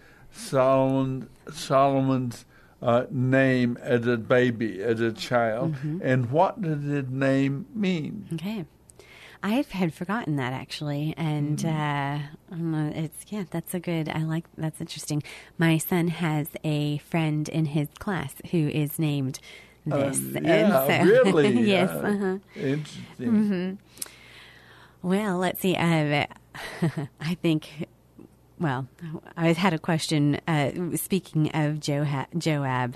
Solomon's name as a baby, as a child, and what did his name mean? Okay. I had forgotten that, actually, and that's that's interesting. My son has a friend in his class who is named this. Really? Yes. Interesting. Well, let's see. I think. Well, I had a question. Speaking of Joab.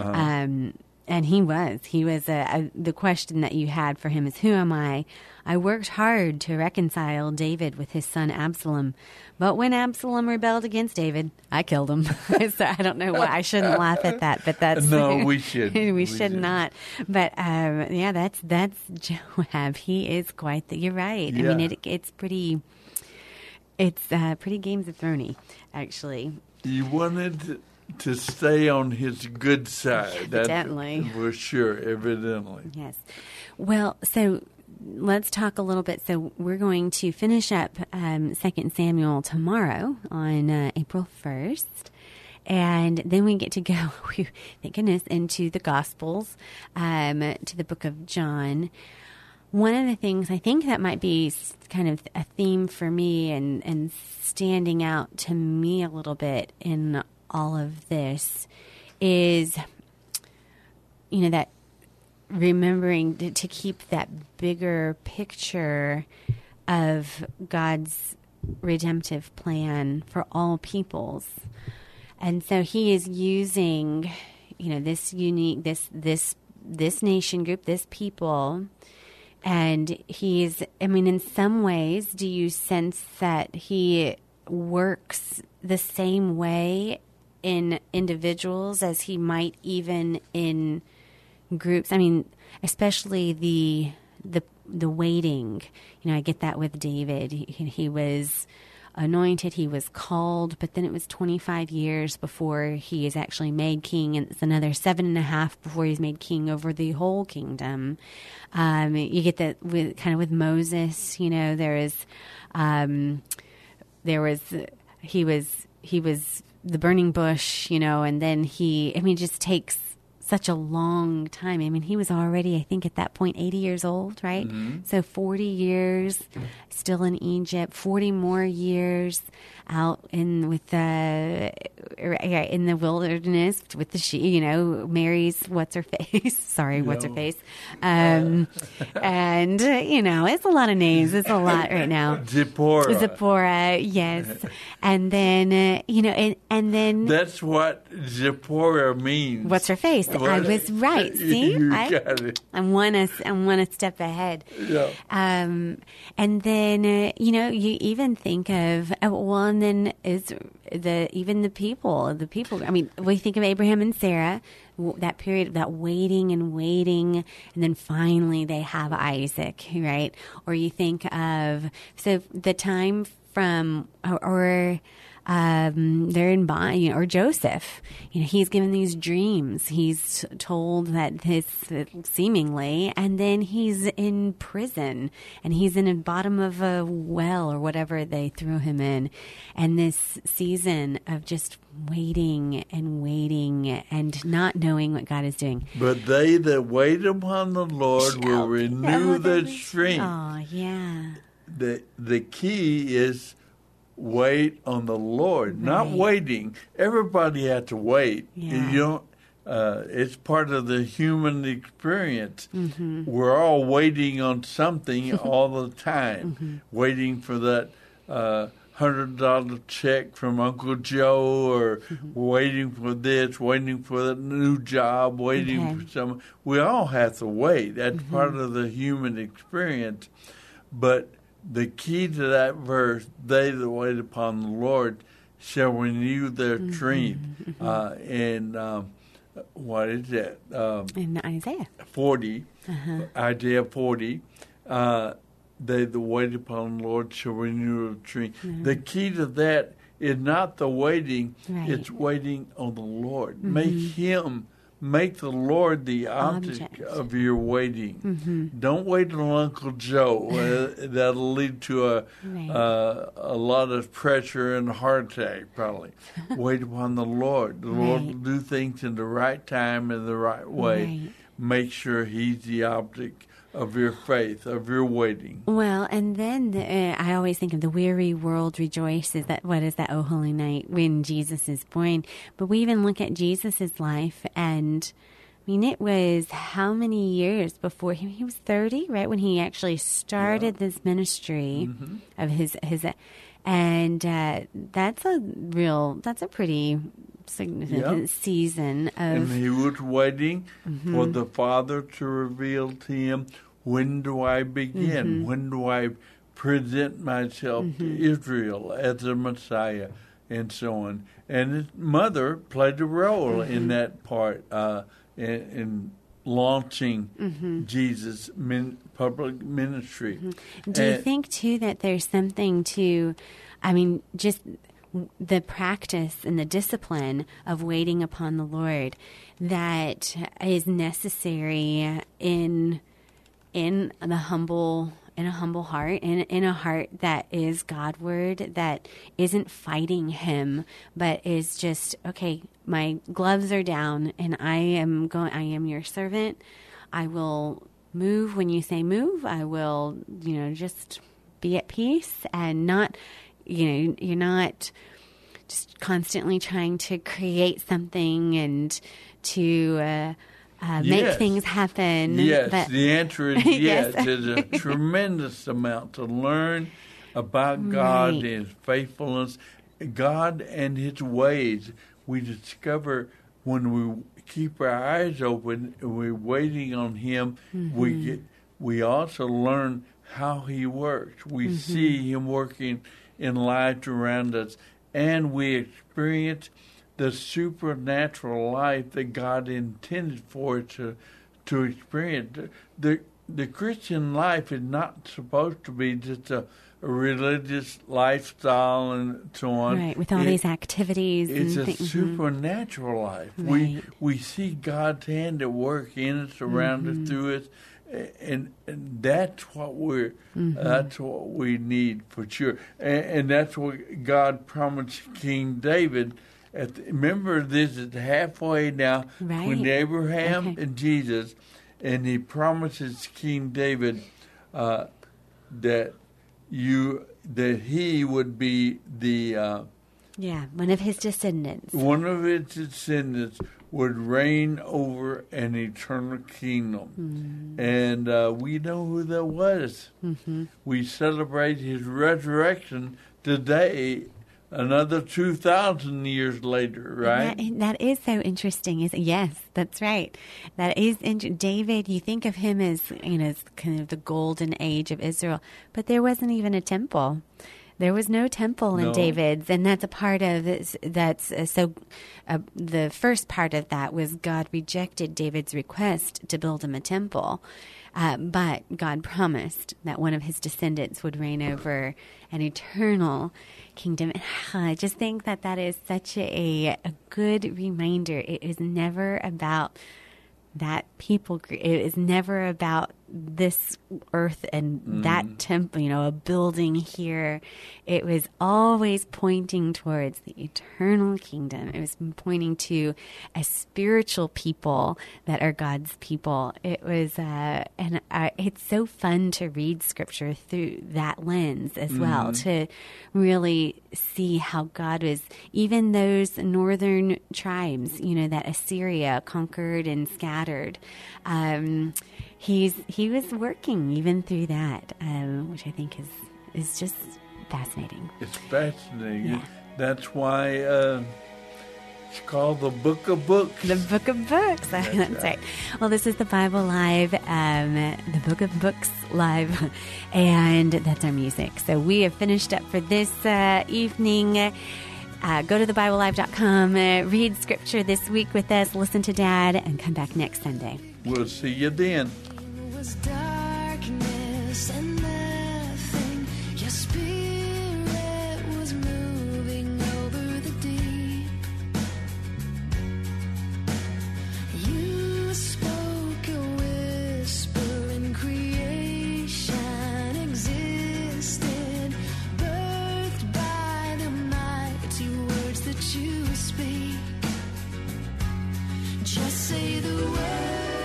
And he was the question that you had for him is, who am I? I worked hard to reconcile David with his son Absalom, but when Absalom rebelled against David, I killed him. So I don't know why I shouldn't laugh at that, but that's no, we should. we should not. But that's Joab. He is quite. You're right. Yeah. I mean, it's pretty. It's pretty Games of Thrones, actually. You wanted to stay on his good side. Evidently. That's for sure, evidently. Yes. Well, so let's talk a little bit. So we're going to finish up 2 Samuel tomorrow on April 1st. And then we get to go, thank goodness, into the Gospels, to the book of John. One of the things I think that might be kind of a theme for me and standing out to me a little bit in all of this is, that remembering to keep that bigger picture of God's redemptive plan for all peoples. And so he is using, this unique, this nation group, this people. And in some ways, do you sense that he works the same way in individuals as he might even in groups? I mean, especially the waiting. I get that with David. He was anointed, he was called, but then it was 25 years before he is actually made king, and it's another 7.5 before he's made king over the whole kingdom. You get that with Moses. He was the burning bush, and then it just takes such a long time. I mean, he was already, I think, at that point, 80 years old, right? Mm-hmm. So 40 years still in Egypt, 40 more years out in the wilderness with the sheep. You know, Mary's what's her face? Sorry, what's her face? And you know, it's a lot of names. It's a lot right now. Zipporah, yes. And then you know, and then that's what Zipporah means. What's her face? I was right. See, you got it. I'm one step ahead. Yeah. And then you know, you even think of and then is even the people. I mean, we think of Abraham and Sarah, that period, that waiting, and then finally they have Isaac, right? Or you think of the time from they're in bond, you know, or Joseph, you know, he's given these dreams. He's told that seemingly, and then he's in prison, and he's in the bottom of a well or whatever they threw him in, and this season of just waiting and not knowing what God is doing. But they that wait upon the Lord will renew their strength. Oh, yeah. The key is wait on the Lord, not waiting. Everybody has to wait. Yeah. You don't. It's part of the human experience. Mm-hmm. We're all waiting on something all the time, waiting for that $100 check from Uncle Joe, or waiting for this, waiting for that new job, waiting for some. We all have to wait. That's part of the human experience. But the key to that verse, they that wait upon the Lord shall renew their strength. What is that? In Isaiah 40, Isaiah 40, they that wait upon the Lord shall renew their strength. The key to that is not the waiting, it's waiting on the Lord. Make the Lord the object of your waiting. Don't wait on Uncle Joe. That'll lead to a lot of pressure and a heart attack, probably. Wait upon the Lord. The Lord will do things in the right time and the right way. Make sure He's the object of your faith, of your waiting. Well, and then I always think of the weary world rejoices. What is that, O Holy Night, when Jesus is born? But we even look at Jesus' life, and I mean, it was how many years before him? He was 30, right, when he actually started this ministry of his and that's a pretty significant season of. And he was waiting for the Father to reveal to him, when do I begin? When do I present myself to Israel as the Messiah, and so on. And his mother played a role in that part, in launching Jesus' public ministry. Do you think, too, that there's something to, I mean, just the practice and the discipline of waiting upon the Lord that is necessary in a humble heart, in a heart that is Godward, that isn't fighting Him, but is just, okay, my gloves are down, and I am your servant. I will move when you say move. I will, just be at peace, and not, you're not just constantly trying to create something and to make things happen. Yes, but the answer is yes. There's a tremendous amount to learn about God and His faithfulness, God and His ways. We discover when we keep our eyes open and we're waiting on Him, we also learn how He works. We see Him working in lives around us, and we experience the supernatural life that God intended for us to experience. The Christian life is not supposed to be just a religious lifestyle and so on. Right, with all these activities. It's a supernatural life. Right. We see God's hand at work in us, around us, through us, and that's what that's what we need for sure. And that's what God promised King David remember, this is halfway now between Abraham and Jesus, and he promises King David that he would be the one of his descendants. One of his descendants would reign over an eternal kingdom. And we know who that was. We celebrate his resurrection today, another 2,000 years later, right? That is so interesting. Yes, that's right. That is David, you think of him as, kind of the golden age of Israel, but there wasn't even a temple. There was no temple in David's, and that's a part of this. The first part of that was God rejected David's request to build him a temple, but God promised that one of his descendants would reign over an eternal kingdom. I just think that is such a good reminder. It is never about that people. It is never about this earth and that temple, a building here. It was always pointing towards the eternal kingdom. It was pointing to a spiritual people that are God's people. It was, it's so fun to read Scripture through that lens as well, to really see how God was, even those northern tribes, that Assyria conquered and scattered. He was working even through that, which I think is just fascinating. It's fascinating. Yeah. That's why it's called the Book of Books. The Book of Books. That's right. Well, this is the Bible Live, the Book of Books Live, and that's our music. So we have finished up for this evening. Go to thebiblelive.com, read Scripture this week with us, listen to Dad, and come back next Sunday. We'll see you then. It was darkness and nothing. Your spirit was moving over the deep. You spoke a whisper and creation existed, birthed by the mighty words that you speak. Just say the word.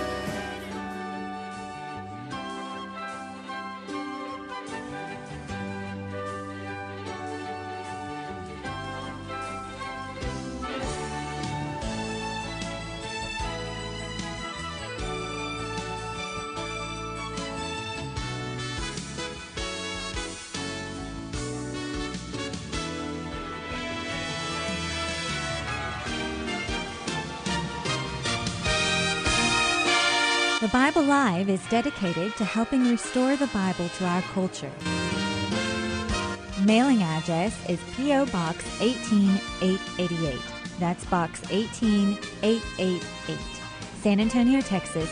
The Bible Live is dedicated to helping restore the Bible to our culture. Mailing address is P.O. Box 18888. That's Box 18888, San Antonio, Texas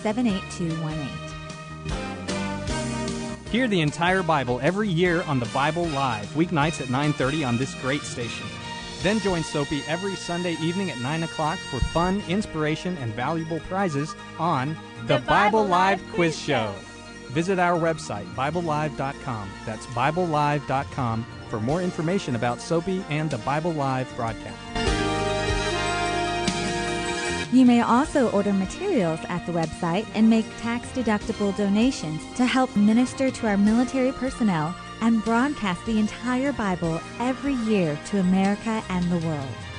78218. Hear the entire Bible every year on the Bible Live, weeknights at 9:30 on this great station. Then join Soapy every Sunday evening at 9 o'clock for fun, inspiration, and valuable prizes on The Bible Live Quiz Show. Visit our website, BibleLive.com. That's BibleLive.com for more information about Soapy and the Bible Live broadcast. You may also order materials at the website and make tax-deductible donations to help minister to our military personnel and broadcast the entire Bible every year to America and the world.